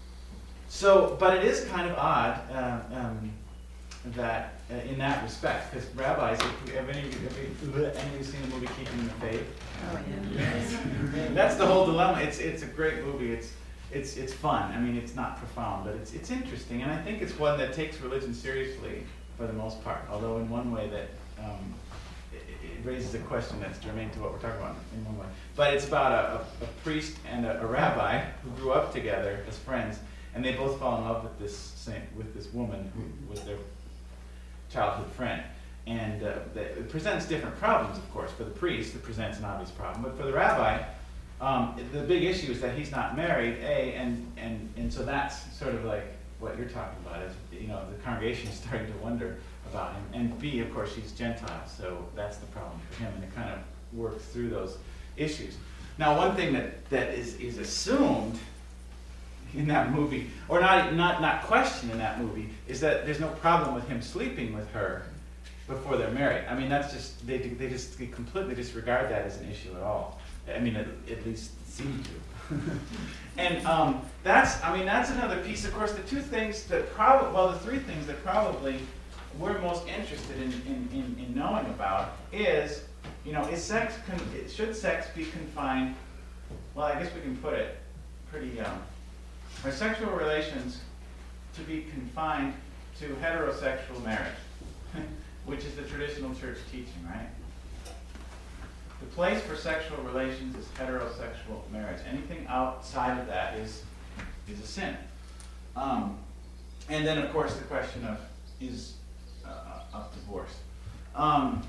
so, but it is kind of odd uh, um, that uh, in that respect, because rabbis. If, have any have you, have any seen the movie Keeping the Faith? Oh, yeah. That's the whole dilemma. It's it's a great movie. It's it's it's fun. I mean, it's not profound, but it's it's interesting, and I think it's one that takes religion seriously for the most part. Although in one way that. Um, It raises a question that's germane to what we're talking about in one way. But it's about a, a, a priest and a, a rabbi who grew up together as friends, and they both fall in love with this saint, with this woman who was their childhood friend. And uh, the, it presents different problems, of course. For the priest, it presents an obvious problem. But for the rabbi, um, the big issue is that he's not married, A, and, and, and so that's sort of like what you're talking about, is, you know, the congregation is starting to wonder about him. And B, of course, she's Gentile, so that's the problem for him, and it kind of works through those issues. Now, one thing that, that is, is assumed in that movie, or not, not, not questioned in that movie, is that there's no problem with him sleeping with her before they're married. I mean, that's just, they, they just they completely disregard that as an issue at all. I mean, at, at least seem to. And um, that's, I mean, that's another piece. Of course, the two things that probably, well, the three things that probably we're most interested in, in, in, in knowing about is, you know, is sex, con- should sex be confined, well, I guess we can put it pretty, um, are sexual relations to be confined to heterosexual marriage, which is the traditional church teaching, right? The place for sexual relations is heterosexual marriage. Anything outside of that is, is a sin. Um, and then, of course, the question of, is Uh, of divorce. Um,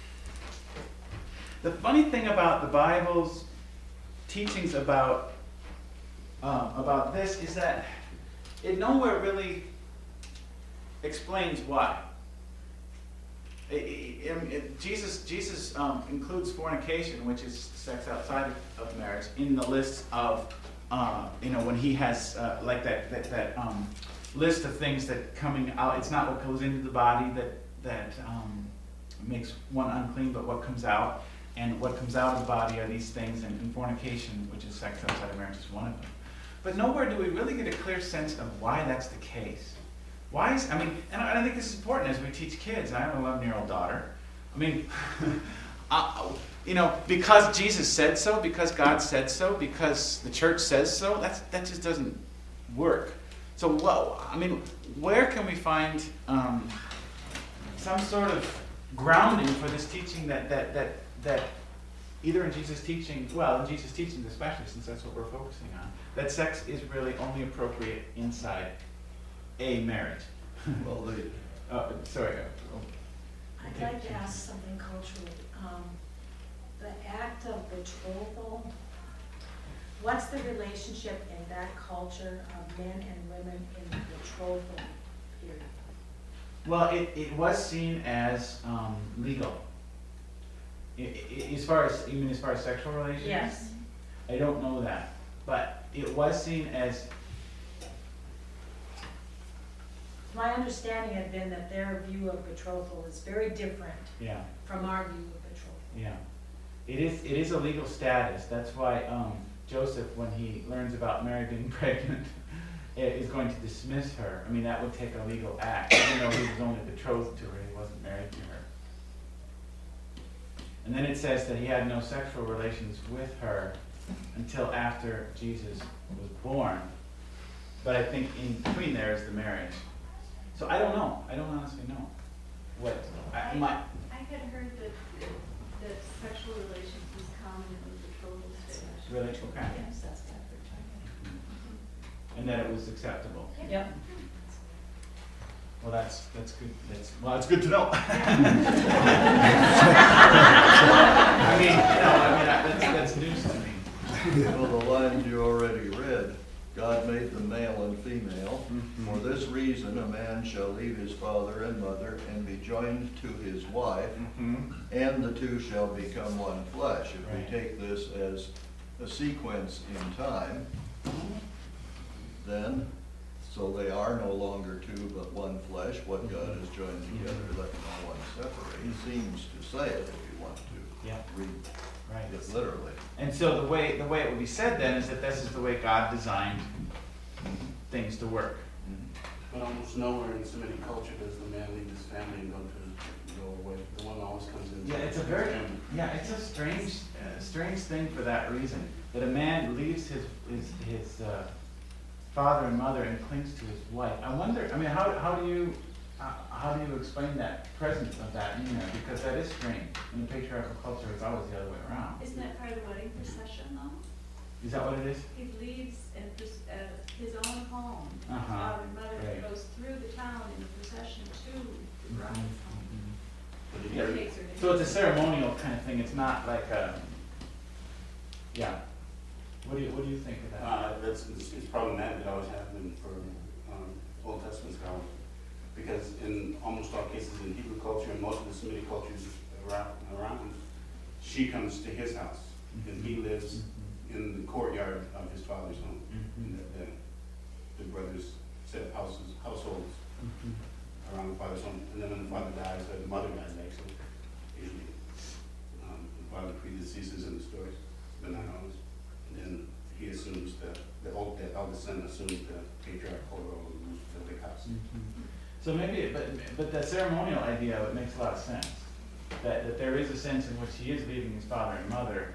the funny thing about the Bible's teachings about uh, about this is that it nowhere really explains why. I- I- I- it- Jesus, Jesus um, includes fornication, which is sex outside of marriage, in the list of, uh, you know, when he has uh, like that that, that um, list of things that coming out. It's not what goes into the body that that um, makes one unclean, but what comes out. And what comes out of the body are these things, and, and fornication, which is sex outside of marriage, is one of them. But nowhere do we really get a clear sense of why that's the case. Why is, I mean, and I, and I think this is important as we teach kids. I have an eleven-year-old daughter. I mean, uh, you know, because Jesus said so, because God said so, because the church says so, that's, that just doesn't work. So, well, I mean, where can we find um, some sort of grounding for this teaching that, that, that, that either in Jesus' teaching, well, in Jesus' teaching especially, since that's what we're focusing on, that sex is really only appropriate inside a marriage. Well, they, uh, sorry. uh, I'd like to ask something culturally. Um, the act of betrothal, what's the relationship in that culture of men and women in the betrothal period? Well, it, it was seen as um, legal. I, I, as far as, you mean as far as sexual relations? Yes. I don't know that. But it was seen as, My understanding had been that their view of betrothal is very different yeah, from our view of betrothal. yeah. It is, it is a legal status. That's why um, Joseph, when he learns about Mary being pregnant, is going to dismiss her. I mean, that would take a legal act, even though he was only betrothed to her, he wasn't married to her. And then it says that he had no sexual relations with her until after Jesus was born. But I think in between there is the marriage. So I don't know. I don't honestly know. What I, my I had heard that, that sexual relations is common in the betrothal stage. really okay, Yes, that's what I've heard. and that it was acceptable. Yep. Well, that's that's good. That's well, that's good to know. I mean, you know, I mean, that's that's news to me. well, the lines you already read, God made them male and female. Mhm. For this reason, a man shall leave his father and mother and be joined to his wife, Mm-hmm. and the two shall become one flesh. If Right. we take this as a sequence in time, then, so they are no longer two but one flesh. What God has joined together, let no one separate, seems to say it if you want to Yeah. read Right. it literally. And so the way the way it would be said then is that this is the way God designed things to work. But almost nowhere in Semitic culture does the man leave his family and go to go away. The woman always comes in. Yeah, it's a very yeah, it's a strange uh, strange thing for that reason that a man leaves his his his uh, father and mother and clings to his wife. I wonder. I mean, how how do you uh, how do you explain that presence of that in there? Because that is strange. In the patriarchal culture, it's always the other way around. Isn't that part of the wedding procession though? Is that what it is? He leaves and pres- uh, his own home, his Uh-huh, father and mother, right. goes through the town in the procession to the bride's home. But Yeah. it- Takes her to So it's a his- ceremonial kind of thing. It's not like a yeah. What do you what do you think of that? Uh, that's, it's, it's problematic. It always has been for um, Old Testament scholars. Because in almost all cases in Hebrew culture and most of the Semitic cultures around, around she comes to his house. And he lives in the courtyard of his father's home. And the, the, the brothers set up houses, households around the father's home. And then when the father dies, or the mother dies actually, usually um, the father predeceases in the stories, but not always. And then he assumes the, the old, the eldest son assumes the patriarchal role of the big house. So maybe, but but the ceremonial idea it makes a lot of sense. That that there is a sense in which he is leaving his father and mother.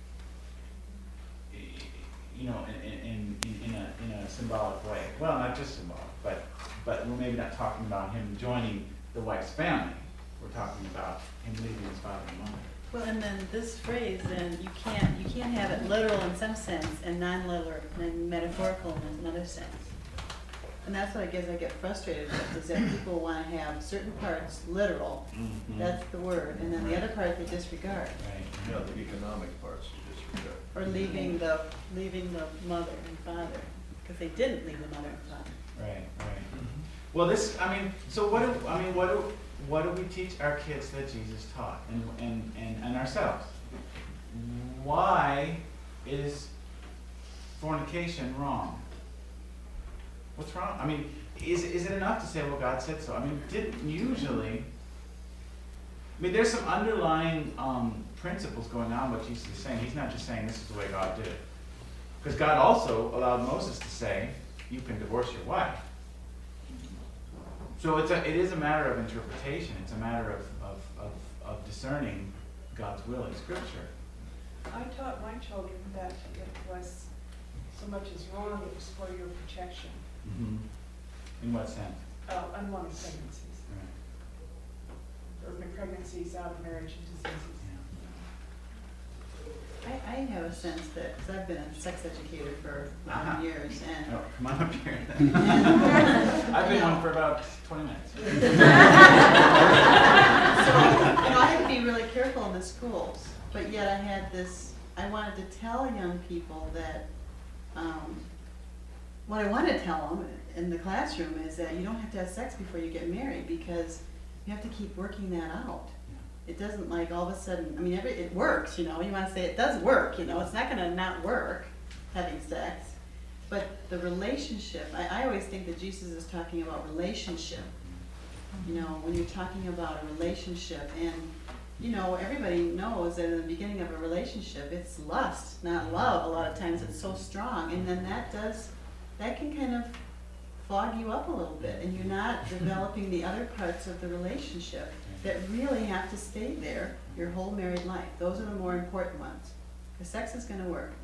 You know, in in, in, in a in a symbolic way. Well, not just symbolic, but but we're maybe not talking about him joining the wife's family. We're talking about him leaving his father and mother. Well, and then this phrase, then you can't, you can't have it literal in some sense and non-literal and metaphorical in another sense. And that's what I guess I get frustrated with, is that people want to have certain parts literal, Mhm. that's the word, and then the other part they disregard. Right. Yeah, the economic parts you disregard. Or leaving the, leaving the mother and father, because they didn't leave the mother and father. Right, right. Well, this, I mean, so what do, I mean, what do, what do we teach our kids that Jesus taught and, and, and, and ourselves? Why is fornication wrong? What's wrong? I mean, is, is it enough to say, well, God said so? I mean, didn't usually, I mean, there's some underlying um, principles going on what Jesus is saying. He's not just saying this is the way God did it. Because God also allowed Moses to say, you can divorce your wife. So it's a, it is a matter of interpretation. It's a matter of, of, of, of discerning God's will in Scripture. I taught my children that it was so much as wrong, it was for your protection, Mm-hmm. In what sense? uh, unwanted pregnancies, Right. or pregnancies out of marriage and diseases. I, I have a sense that, because I've been a sex educator for Uh-huh. eleven years, and Oh, come on up here. I've been one for about twenty minutes. so, you know, I had to be really careful in the schools, but yet I had this, I wanted to tell young people that, um, what I want to tell them in the classroom is that you don't have to have sex before you get married, because you have to keep working that out. It doesn't like all of a sudden, I mean, every, it works, you know, you want to say it does work, you know, it's not going to not work, having sex. But the relationship, I, I always think that Jesus is talking about relationship. You know, when you're talking about a relationship, and, you know, everybody knows that in the beginning of a relationship, it's lust, not love. A lot of times it's so strong, and then that does, that can kind of fog you up a little bit, and you're not developing the other parts of the relationship that really have to stay there your whole married life. Those are the more important ones, because sex is going to work.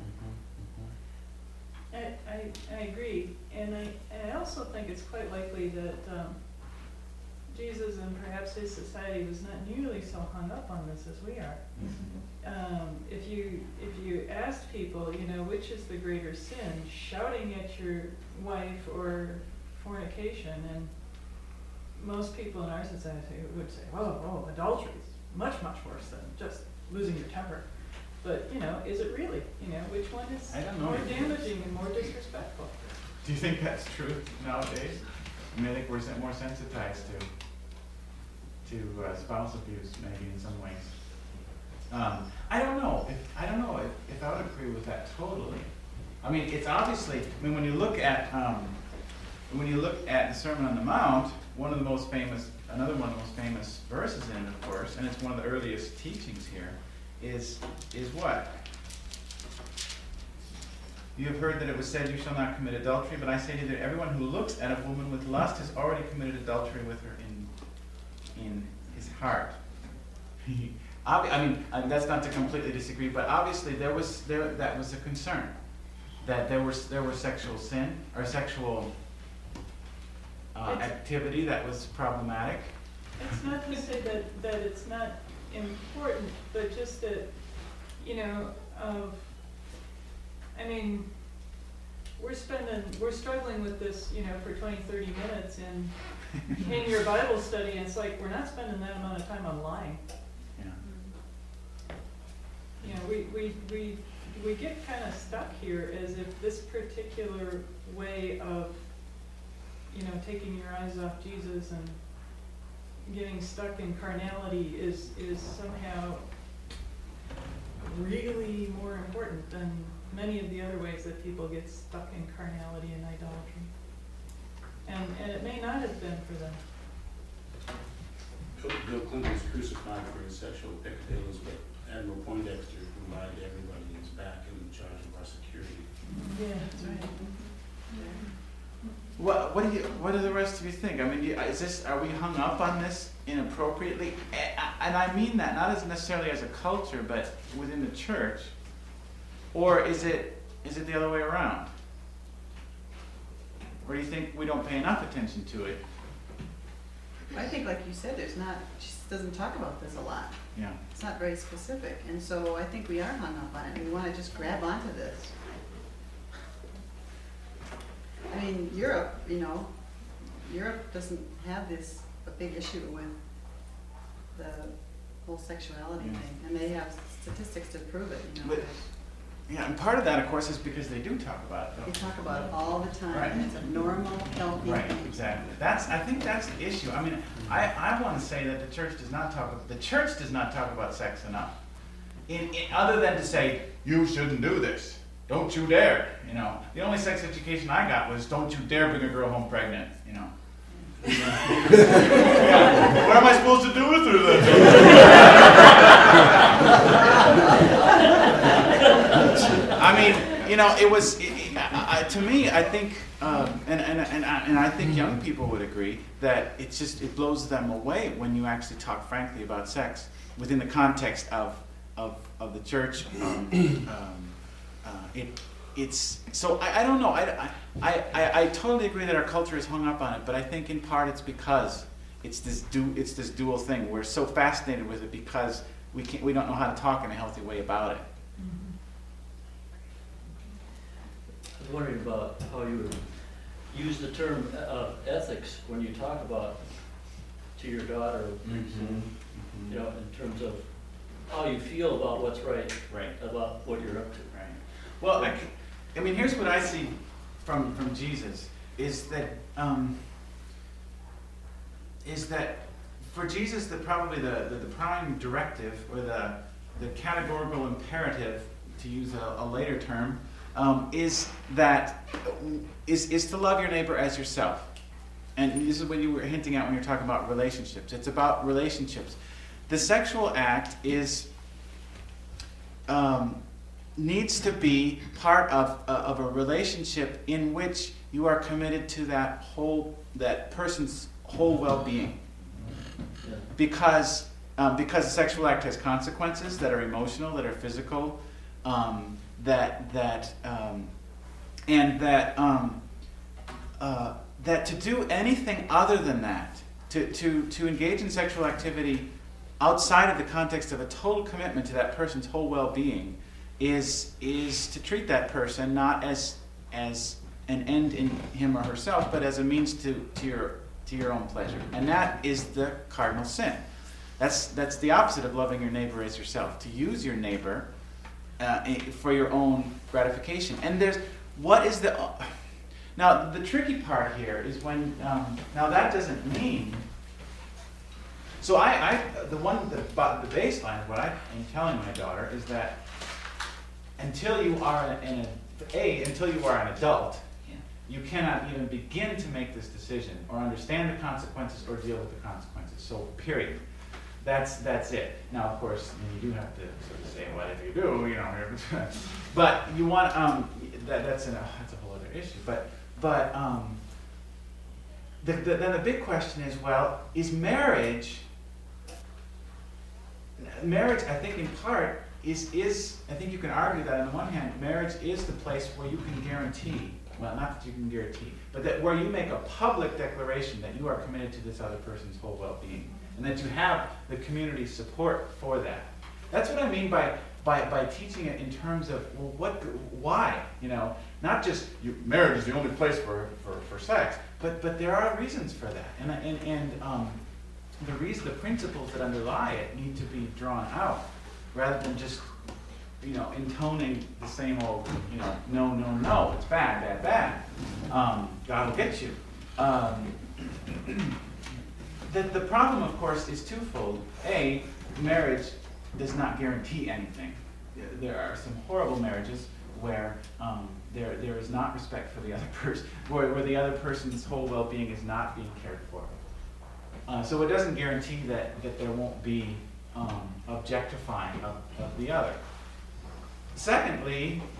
I, I, I agree, and I, and I also think it's quite likely that um, Jesus and perhaps his society was not nearly so hung up on this as we are. Um, if you if you asked people, you know, which is the greater sin, shouting at your wife or fornication, and most people in our society would say, oh, oh, adultery is much, much worse than just losing your temper. But, you know, is it really? You know, which one is I don't know. more damaging and more disrespectful? Do you think that's true nowadays? I mean, I think we're sen- more sensitized to to uh, spouse abuse, maybe in some ways. Um, I don't know. If, I don't know if, if I would agree with that totally. I mean, it's obviously. I mean, when you look at um, when you look at the Sermon on the Mount, one of the most famous, another one of the most famous verses in it, of course, and it's one of the earliest teachings here, is is what? You have heard that it was said, you shall not commit adultery, but I say to you that everyone who looks at a woman with lust has already committed adultery with her in in his heart. Obvi- I mean, uh, that's not to completely disagree, but obviously there was there that was a concern, that there was there was sexual sin or sexual uh, It's- activity that was problematic. It's not to say that, that it's not important, but just that, you know, of, I mean, we're spending, we're struggling with this, you know, for twenty, thirty minutes in, in your Bible study, and it's like, we're not spending that amount of time on lying. Yeah. You know, we, we, we, we get kind of stuck here as if this particular way of, you know, taking your eyes off Jesus and getting stuck in carnality is, is somehow really more important than many of the other ways that people get stuck in carnality and idolatry. And, and it may not have been for them. Bill, Bill Clinton was crucified for his sexual peccadillos, but Admiral Poindexter, who lied to everybody, is back in charge of our security. Yeah, that's right. What, what do you? What do the rest of you think? I mean, do you, is this? Are we hung up on this inappropriately? A- And I mean that not as necessarily as a culture, but within the church, or is it? Is it the other way around? Or do you think we don't pay enough attention to it? I think, like you said, there's not, Jesus doesn't talk about this a lot. Yeah. It's not very specific, and so I think we are hung up on it, and we want to just grab onto this. I mean, Europe, you know, Europe doesn't have this, a big issue with the whole sexuality Yeah. thing, and they have statistics to prove it, you know. But Yeah, and part of that, of course, is because they do talk about it, They though. talk about it all the time, Right. and it's a normal, healthy Right, thing. exactly. That's, I think that's the issue. I mean, I, I want to say that the church does not talk, the church does not talk about sex enough. In, in, other than to say, you shouldn't do this. Don't you dare, you know. The only sex education I got was, don't you dare bring a girl home pregnant, you know. Yeah. What am I supposed to do with her then? I mean, you know, it was, it, it, I, I, to me, I think, um, and, and, and, I- and I think young people would agree, that it's just, it blows them away when you actually talk frankly about sex within the context of, of, of the church. Um, um, uh, it, it's, so I, I don't know, I, I, I, I totally agree that our culture is hung up on it, but I think in part it's because it's this du, it's this dual thing. We're so fascinated with it because we can't, we don't know how to talk in a healthy way about it. I was wondering about how you would use the term uh, ethics when you talk about to your daughter, Mm-hmm. you know, in terms of how you feel about what's right, Right. about what you're up to. Right. Well, I, I mean, here's what I see from, from Jesus, is that, um, is that for Jesus, the, probably the, the, the prime directive, or the, the categorical imperative, to use a, a later term, um, is that, is, is to love your neighbor as yourself. And this is what you were hinting at when you're talking about relationships. It's about relationships. The sexual act is, um, needs to be part of, uh, of a relationship in which you are committed to that whole, that person's whole well-being. Yeah. Because, um, because the sexual act has consequences that are emotional, that are physical, um, that, that, um, and that, um, uh, that to do anything other than that, to, to, to engage in sexual activity outside of the context of a total commitment to that person's whole well-being, is is to treat that person not as as an end in him or herself, but as a means to, to your to your own pleasure. And that is the cardinal sin. That's that's the opposite of loving your neighbor as yourself. To use your neighbor uh, for your own gratification. And there's what is the now the tricky part here is when um, now that doesn't mean. So I, I the one the, the baseline of what I am telling my daughter is that until you are an a until you are an adult, you cannot even begin to make this decision or understand the consequences or deal with the consequences. So period. That's that's it. Now of course you do have to sort of say what if you do, you know. But you want um that that's an, that's a whole other issue. But but um the, the, then the big question is, well, is marriage marriage I think in part is is I think you can argue that on the one hand marriage is the place where you can guarantee, well, not that you can guarantee, but that where you make a public declaration that you are committed to this other person's whole well-being, and that you have the community's support for that. That's what I mean by by by teaching it in terms of, well, what, why, you know, not just you, marriage is the only place for, for, for sex, but but there are reasons for that, and and and um, the reason, the principles that underlie it need to be drawn out, rather than just, you know, intoning the same old, you know, no, no, no, it's bad, bad, bad. Um, God will get you. Um, the, the problem, of course, is twofold. A, marriage does not guarantee anything. There are some horrible marriages where um, there there is not respect for the other person, where, where the other person's whole well-being is not being cared for. Uh, so it doesn't guarantee that, that there won't be um, objectifying of, of the other. Secondly,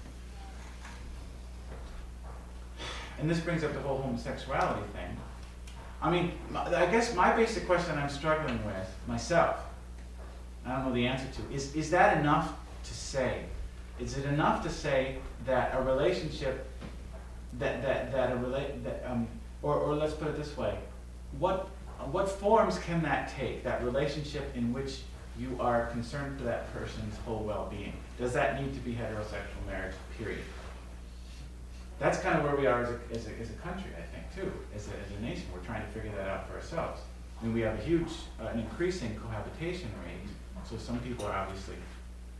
and this brings up the whole homosexuality thing, I mean, I guess my basic question I'm struggling with myself, I don't know the answer to, is, is that enough to say? Is it enough to say that a relationship, that, that, that a relate, that, um, or, or let's put it this way, what, what forms can that take, that relationship in which you are concerned for that person's whole well-being? Does that need to be heterosexual marriage, period? That's kind of where we are as a, as a, as a country, I think, too. As a, as a nation, we're trying to figure that out for ourselves. I mean, we have a huge, uh, an increasing cohabitation rate, so some people are obviously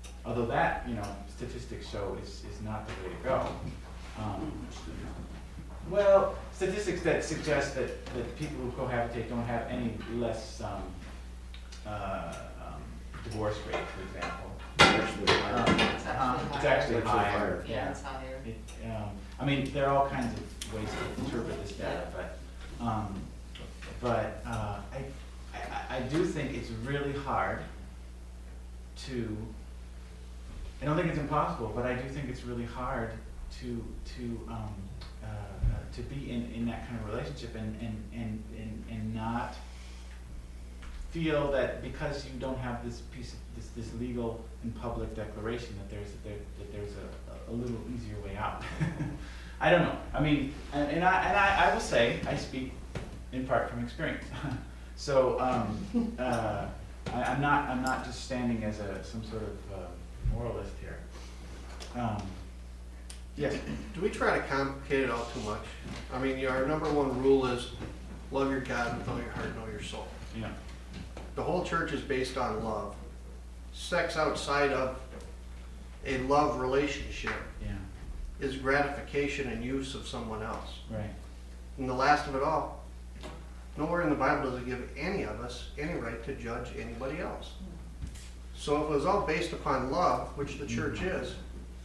although that, you know, statistics show is, is not the way to go. Um, well, statistics that suggest that, that people who cohabitate don't have any less um, uh, um, divorce rate, for example. Actually higher. Um, It's actually uh, It's higher. actually Actually higher. higher. Yeah, it's higher. It, um, I mean, there are all kinds of ways to interpret this data, but, um, but uh, I, I, I do think it's really hard to, I don't think it's impossible, but I do think it's really hard to, to, um, uh, uh, to be in, in that kind of relationship and, and, and, and, and not feel that because you don't have this piece of, this, this legal and public declaration that there's, there, that there's a, a little easier way out. I don't know. I mean, and, and, I, and I, I will say, I speak in part from experience. So um, uh, I, I'm not, I'm not just standing as a, some sort of uh, moralist here. Um, yes? Do we try to complicate it all too much? I mean, you- our number one rule is love your God with all your heart and all your soul. Yeah. The whole church is based on love. Sex outside of a love relationship Yeah. is gratification and use of someone else. Right. And the last of it all, nowhere in the Bible does it give any of us any right to judge anybody else. So if it was all based upon love, which the church is,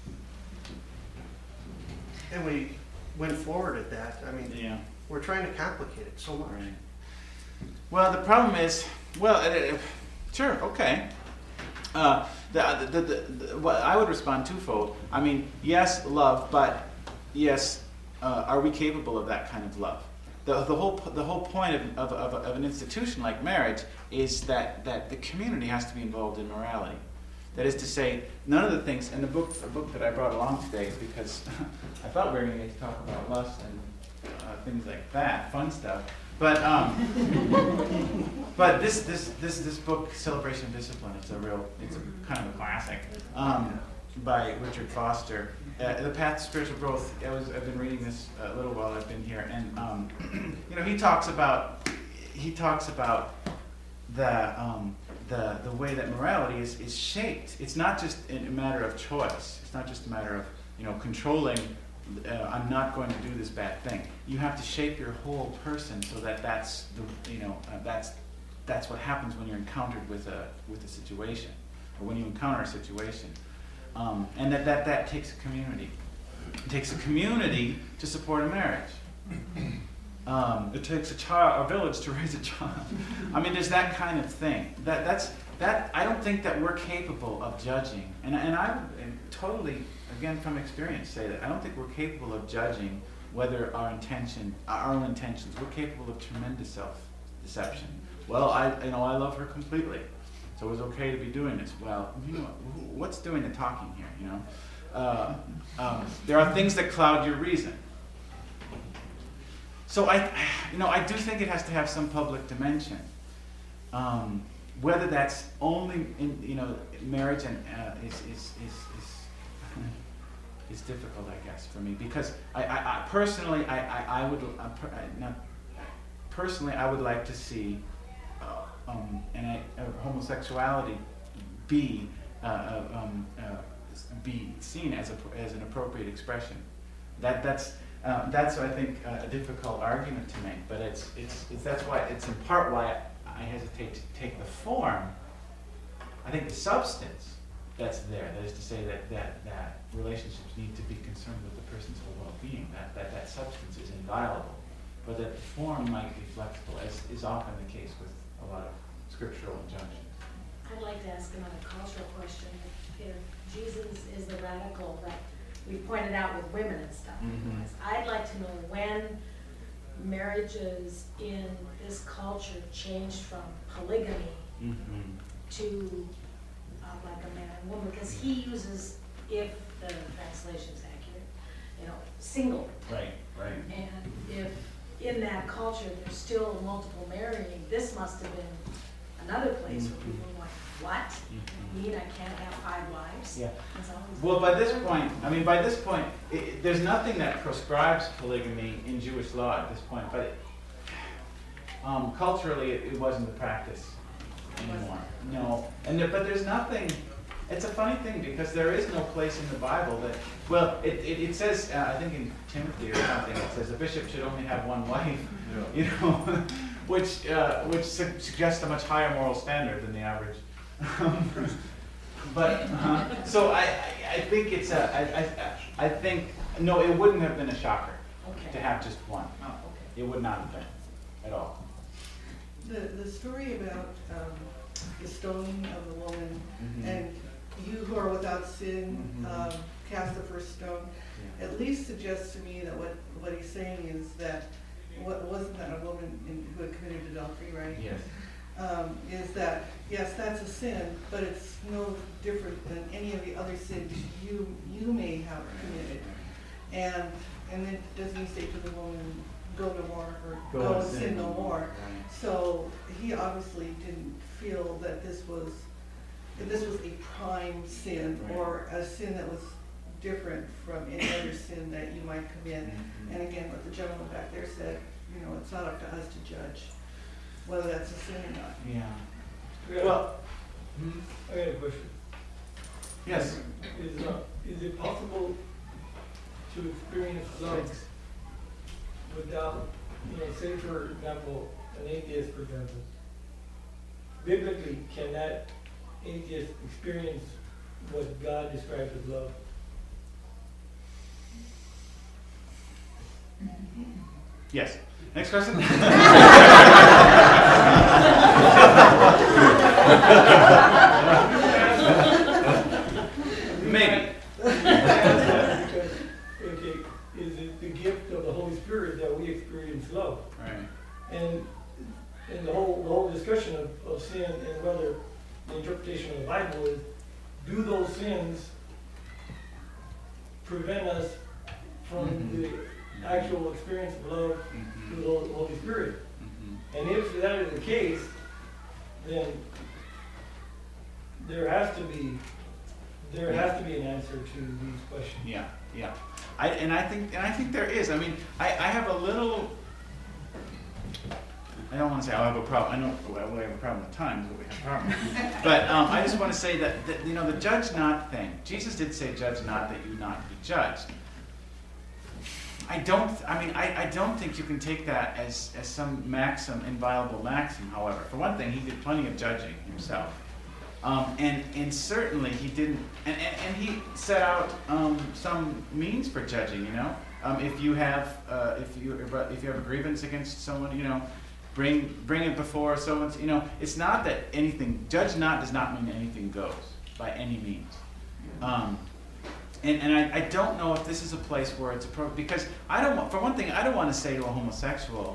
and we went forward at that, I mean, Yeah. we're trying to complicate it so much. Right. Well, the problem is, well, uh, uh, sure, okay. Uh, the, the, the, the, what I would respond twofold. I mean, yes, love, but yes, uh, are we capable of that kind of love? The, the whole the whole point of, of, of, of an institution like marriage is that, that the community has to be involved in morality. That is to say, none of the things, and the book, the book that I brought along today is because I thought we were going to talk about lust and uh, things like that, fun stuff. But um, but this this this this book, Celebration of Discipline, it's a real, it's a kind of a classic, um, by Richard Foster. Uh, the Path to Spiritual Growth. I was I've been reading this a little while I've been here, and um, you know he talks about he talks about the um, the the way that morality is is shaped. It's not just a matter of choice. It's not just a matter of you know controlling. Uh, I'm not going to do this bad thing. You have to shape your whole person so that that's the you know uh, that's that's what happens when you're encountered with a with a situation, or when you encounter a situation, um, and that, that that takes a community. It takes a community to support a marriage. Um, it takes a child, a village to raise a child. I mean, there's that kind of thing. That that's that. I don't think that we're capable of judging, and and I would totally. Again, from experience, say that I don't think we're capable of judging whether our intention, our own intentions. We're capable of tremendous self-deception. Well, I, you know, I love her completely, so it was okay to be doing this. Well, you know, what's doing the talking here? You know, uh, um, there are things that cloud your reason. So I, you know, I do think it has to have some public dimension. Um, whether that's only in, you know, marriage and uh, is is is. is It's difficult, I guess, for me because I, I, I personally, I, I, I would, uh, per, I, not, personally, I would like to see, uh, um, and I, uh, homosexuality be, uh, uh, um, uh, be seen as a as an appropriate expression. That that's uh, that's I think uh, a difficult argument to make, but it's, it's it's that's why it's in part why I hesitate to take the form. I think the substance that's there. That is to say that, that, that relationships need to be concerned with the person's whole well-being, that, that that substance is inviolable, but that the form might be flexible, as is often the case with a lot of scriptural injunctions. I'd like to ask another cultural question. If Jesus is the radical that we pointed out with women and stuff, Mm-hmm. I'd like to know when marriages in this culture changed from polygamy Mm-hmm. to uh, like a man and woman, because he uses, if the translation's accurate, you know, single. Right, right. And if in that culture there's still multiple marrying, this must have been another place where people were like, what? You mean I can't have five wives? Yeah. That's always- Well, by this point, I mean, by this point, it, there's nothing that proscribes polygamy in Jewish law at this point, but it, um, culturally, it, it wasn't the practice anymore. No, and there, but there's nothing. it's a funny thing because there is no place in the Bible that, well, it, it, it says, uh, I think in Timothy or something, it says a bishop should only have one wife, Yeah. you know, which uh, which su- suggests a much higher moral standard than the average. But, uh, so I, I, I think it's a, I, I, I think, no, it wouldn't have been a shocker Okay. to have just one. Oh, okay. It would not have been, at all. The, the story about um, the stoning of the woman, Mhm. and you who are without sin, Mhm. um, cast the first stone, Yeah. at least suggests to me that what, what he's saying is that, what, wasn't that a woman in, who had committed adultery, right? Yes. Um, is that, yes, that's a sin, but it's no different than any of the other sins you, you may have committed. And, and then doesn't he say to the woman, go no more, or Go go and and sin sin no no more. more? Right. So he obviously didn't feel that this was, that this was a prime sin, Right. or a sin that was different from any other sin that you might commit. Mhm. And again, what the gentleman back there said, you know, it's not up to us to judge whether that's a sin or not. Yeah. Well, hmm? I got a question. Yes. Is, uh, is it possible to experience love without, you know, say for example, an atheist, for example, biblically, can that atheist experience what God describes as love? Yes. Next question. Maybe. Because, okay, is it the gift of the Holy Spirit that we experience love? Right. And, and the whole, the whole discussion of, of sin and whether the interpretation of the Bible is, do those sins prevent us from Mhm. the actual experience of love Mhm. through the Hol- Holy Spirit? Mhm. And if that is the case, then there has to be, there has to be an answer to these questions. Yeah, yeah. I, and I think, and I think there is. I mean, I, I have a little, I don't want to say I have a problem. I know well, we have a problem with times, but we have problems. But um, I just want to say that, that, you know, the judge not thing. Jesus did say, judge not that you not be judged. I don't, I mean, I, I don't think you can take that as, as some maxim, inviolable maxim, however. For one thing, he did plenty of judging himself. Um, and, and certainly he didn't, and, and, and he set out um, some means for judging, you know. Um, if you have, uh, if you, if you have a grievance against someone, you know, bring, bring it before someone's, you know, it's not that anything, judge not does not mean anything goes by any means. Um, And, and I, I don't know if this is a place where it's appropriate, because I don't want, for one thing, I don't want to say to a homosexual,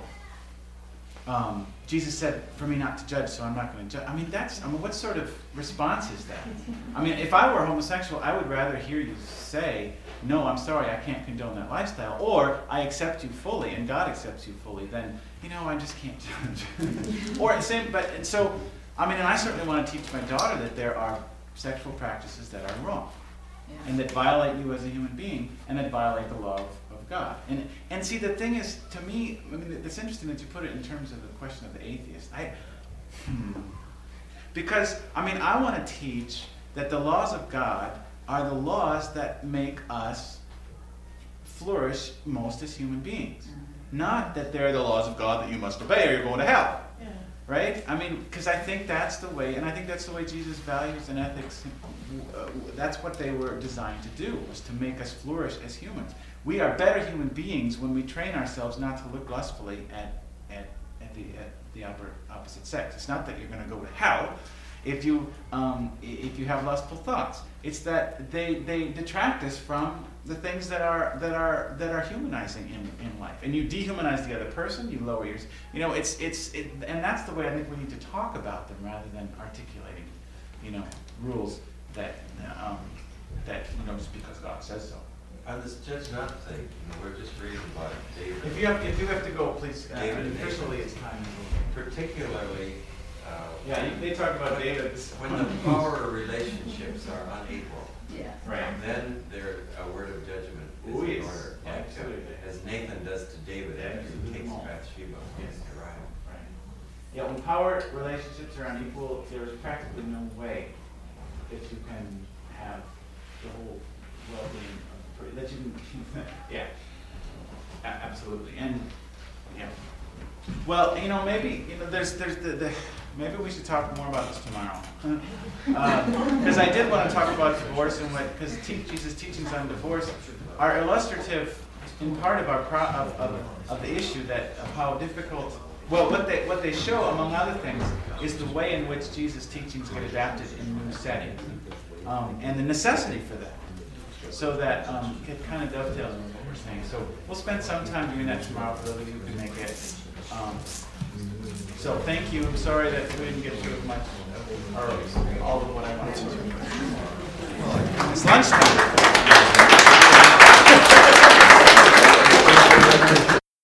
um, Jesus said for me not to judge, so I'm not going to judge. I mean, that's, I mean, what sort of response is that? I mean, if I were homosexual, I would rather hear you say, no, I'm sorry, I can't condone that lifestyle, or I accept you fully, and God accepts you fully, than, you know, I just can't judge. Or same, but, and so, I mean, and I certainly want to teach my daughter that there are sexual practices that are wrong. Yeah. And that violate you as a human being, and that violate the law of, of God. And and see, the thing is, to me, I mean, it's interesting that you put it in terms of the question of the atheist. I, hmm. Because, I mean, I want to teach that the laws of God are the laws that make us flourish most as human beings. Mm-hmm. Not that they're the laws of God that you must obey or you're going to hell. Yeah. Right? I mean, because I think that's the way, and I think that's the way Jesus' values and ethics, uh, that's what they were designed to do, was to make us flourish as humans. We are better human beings when we train ourselves not to look lustfully at, at, at the, at the opposite sex. It's not that you're going to go to hell if you, um, if you have lustful thoughts. It's that they, they detract us from the things that are that are that are humanizing in, in life. And you dehumanize the other person, you lower yours. You know, it's it's it, and that's the way I think we need to talk about them rather than articulating, you know, rules that um, that you know just because God says so. On this judge not thing, you know, we're just reading about David. If you have if you have to go, please. Uh, David officially, it's time. Particularly. Uh, yeah, they talk about David. When the power relationships are unequal. Yeah. Right. Then there a word of judgment is Ooh, in yes. order. Like, Absolutely. as Nathan does to David Yeah, after he takes Bathsheba yes. against Uriah. Right. Yeah, when power relationships are unequal, there's practically no way if you can have the whole well-being of the, that you can, yeah, a- absolutely, and, yeah. Well, you know, maybe, you know, there's, there's the, the maybe we should talk more about this tomorrow. Because uh, I did want to talk about divorce and what, because te- Jesus' teachings on divorce are illustrative in part of our pro- of, of, of the issue that of how difficult. Well, what they what they show, among other things, is the way in which Jesus' teachings get adapted in new settings, um, and the necessity for that. So that um, it kind of dovetails with what we're saying. So we'll spend some time doing that tomorrow for those of you who can make it. Um, so thank you. I'm sorry that we didn't get through as much, or all of what I wanted to. It's lunchtime.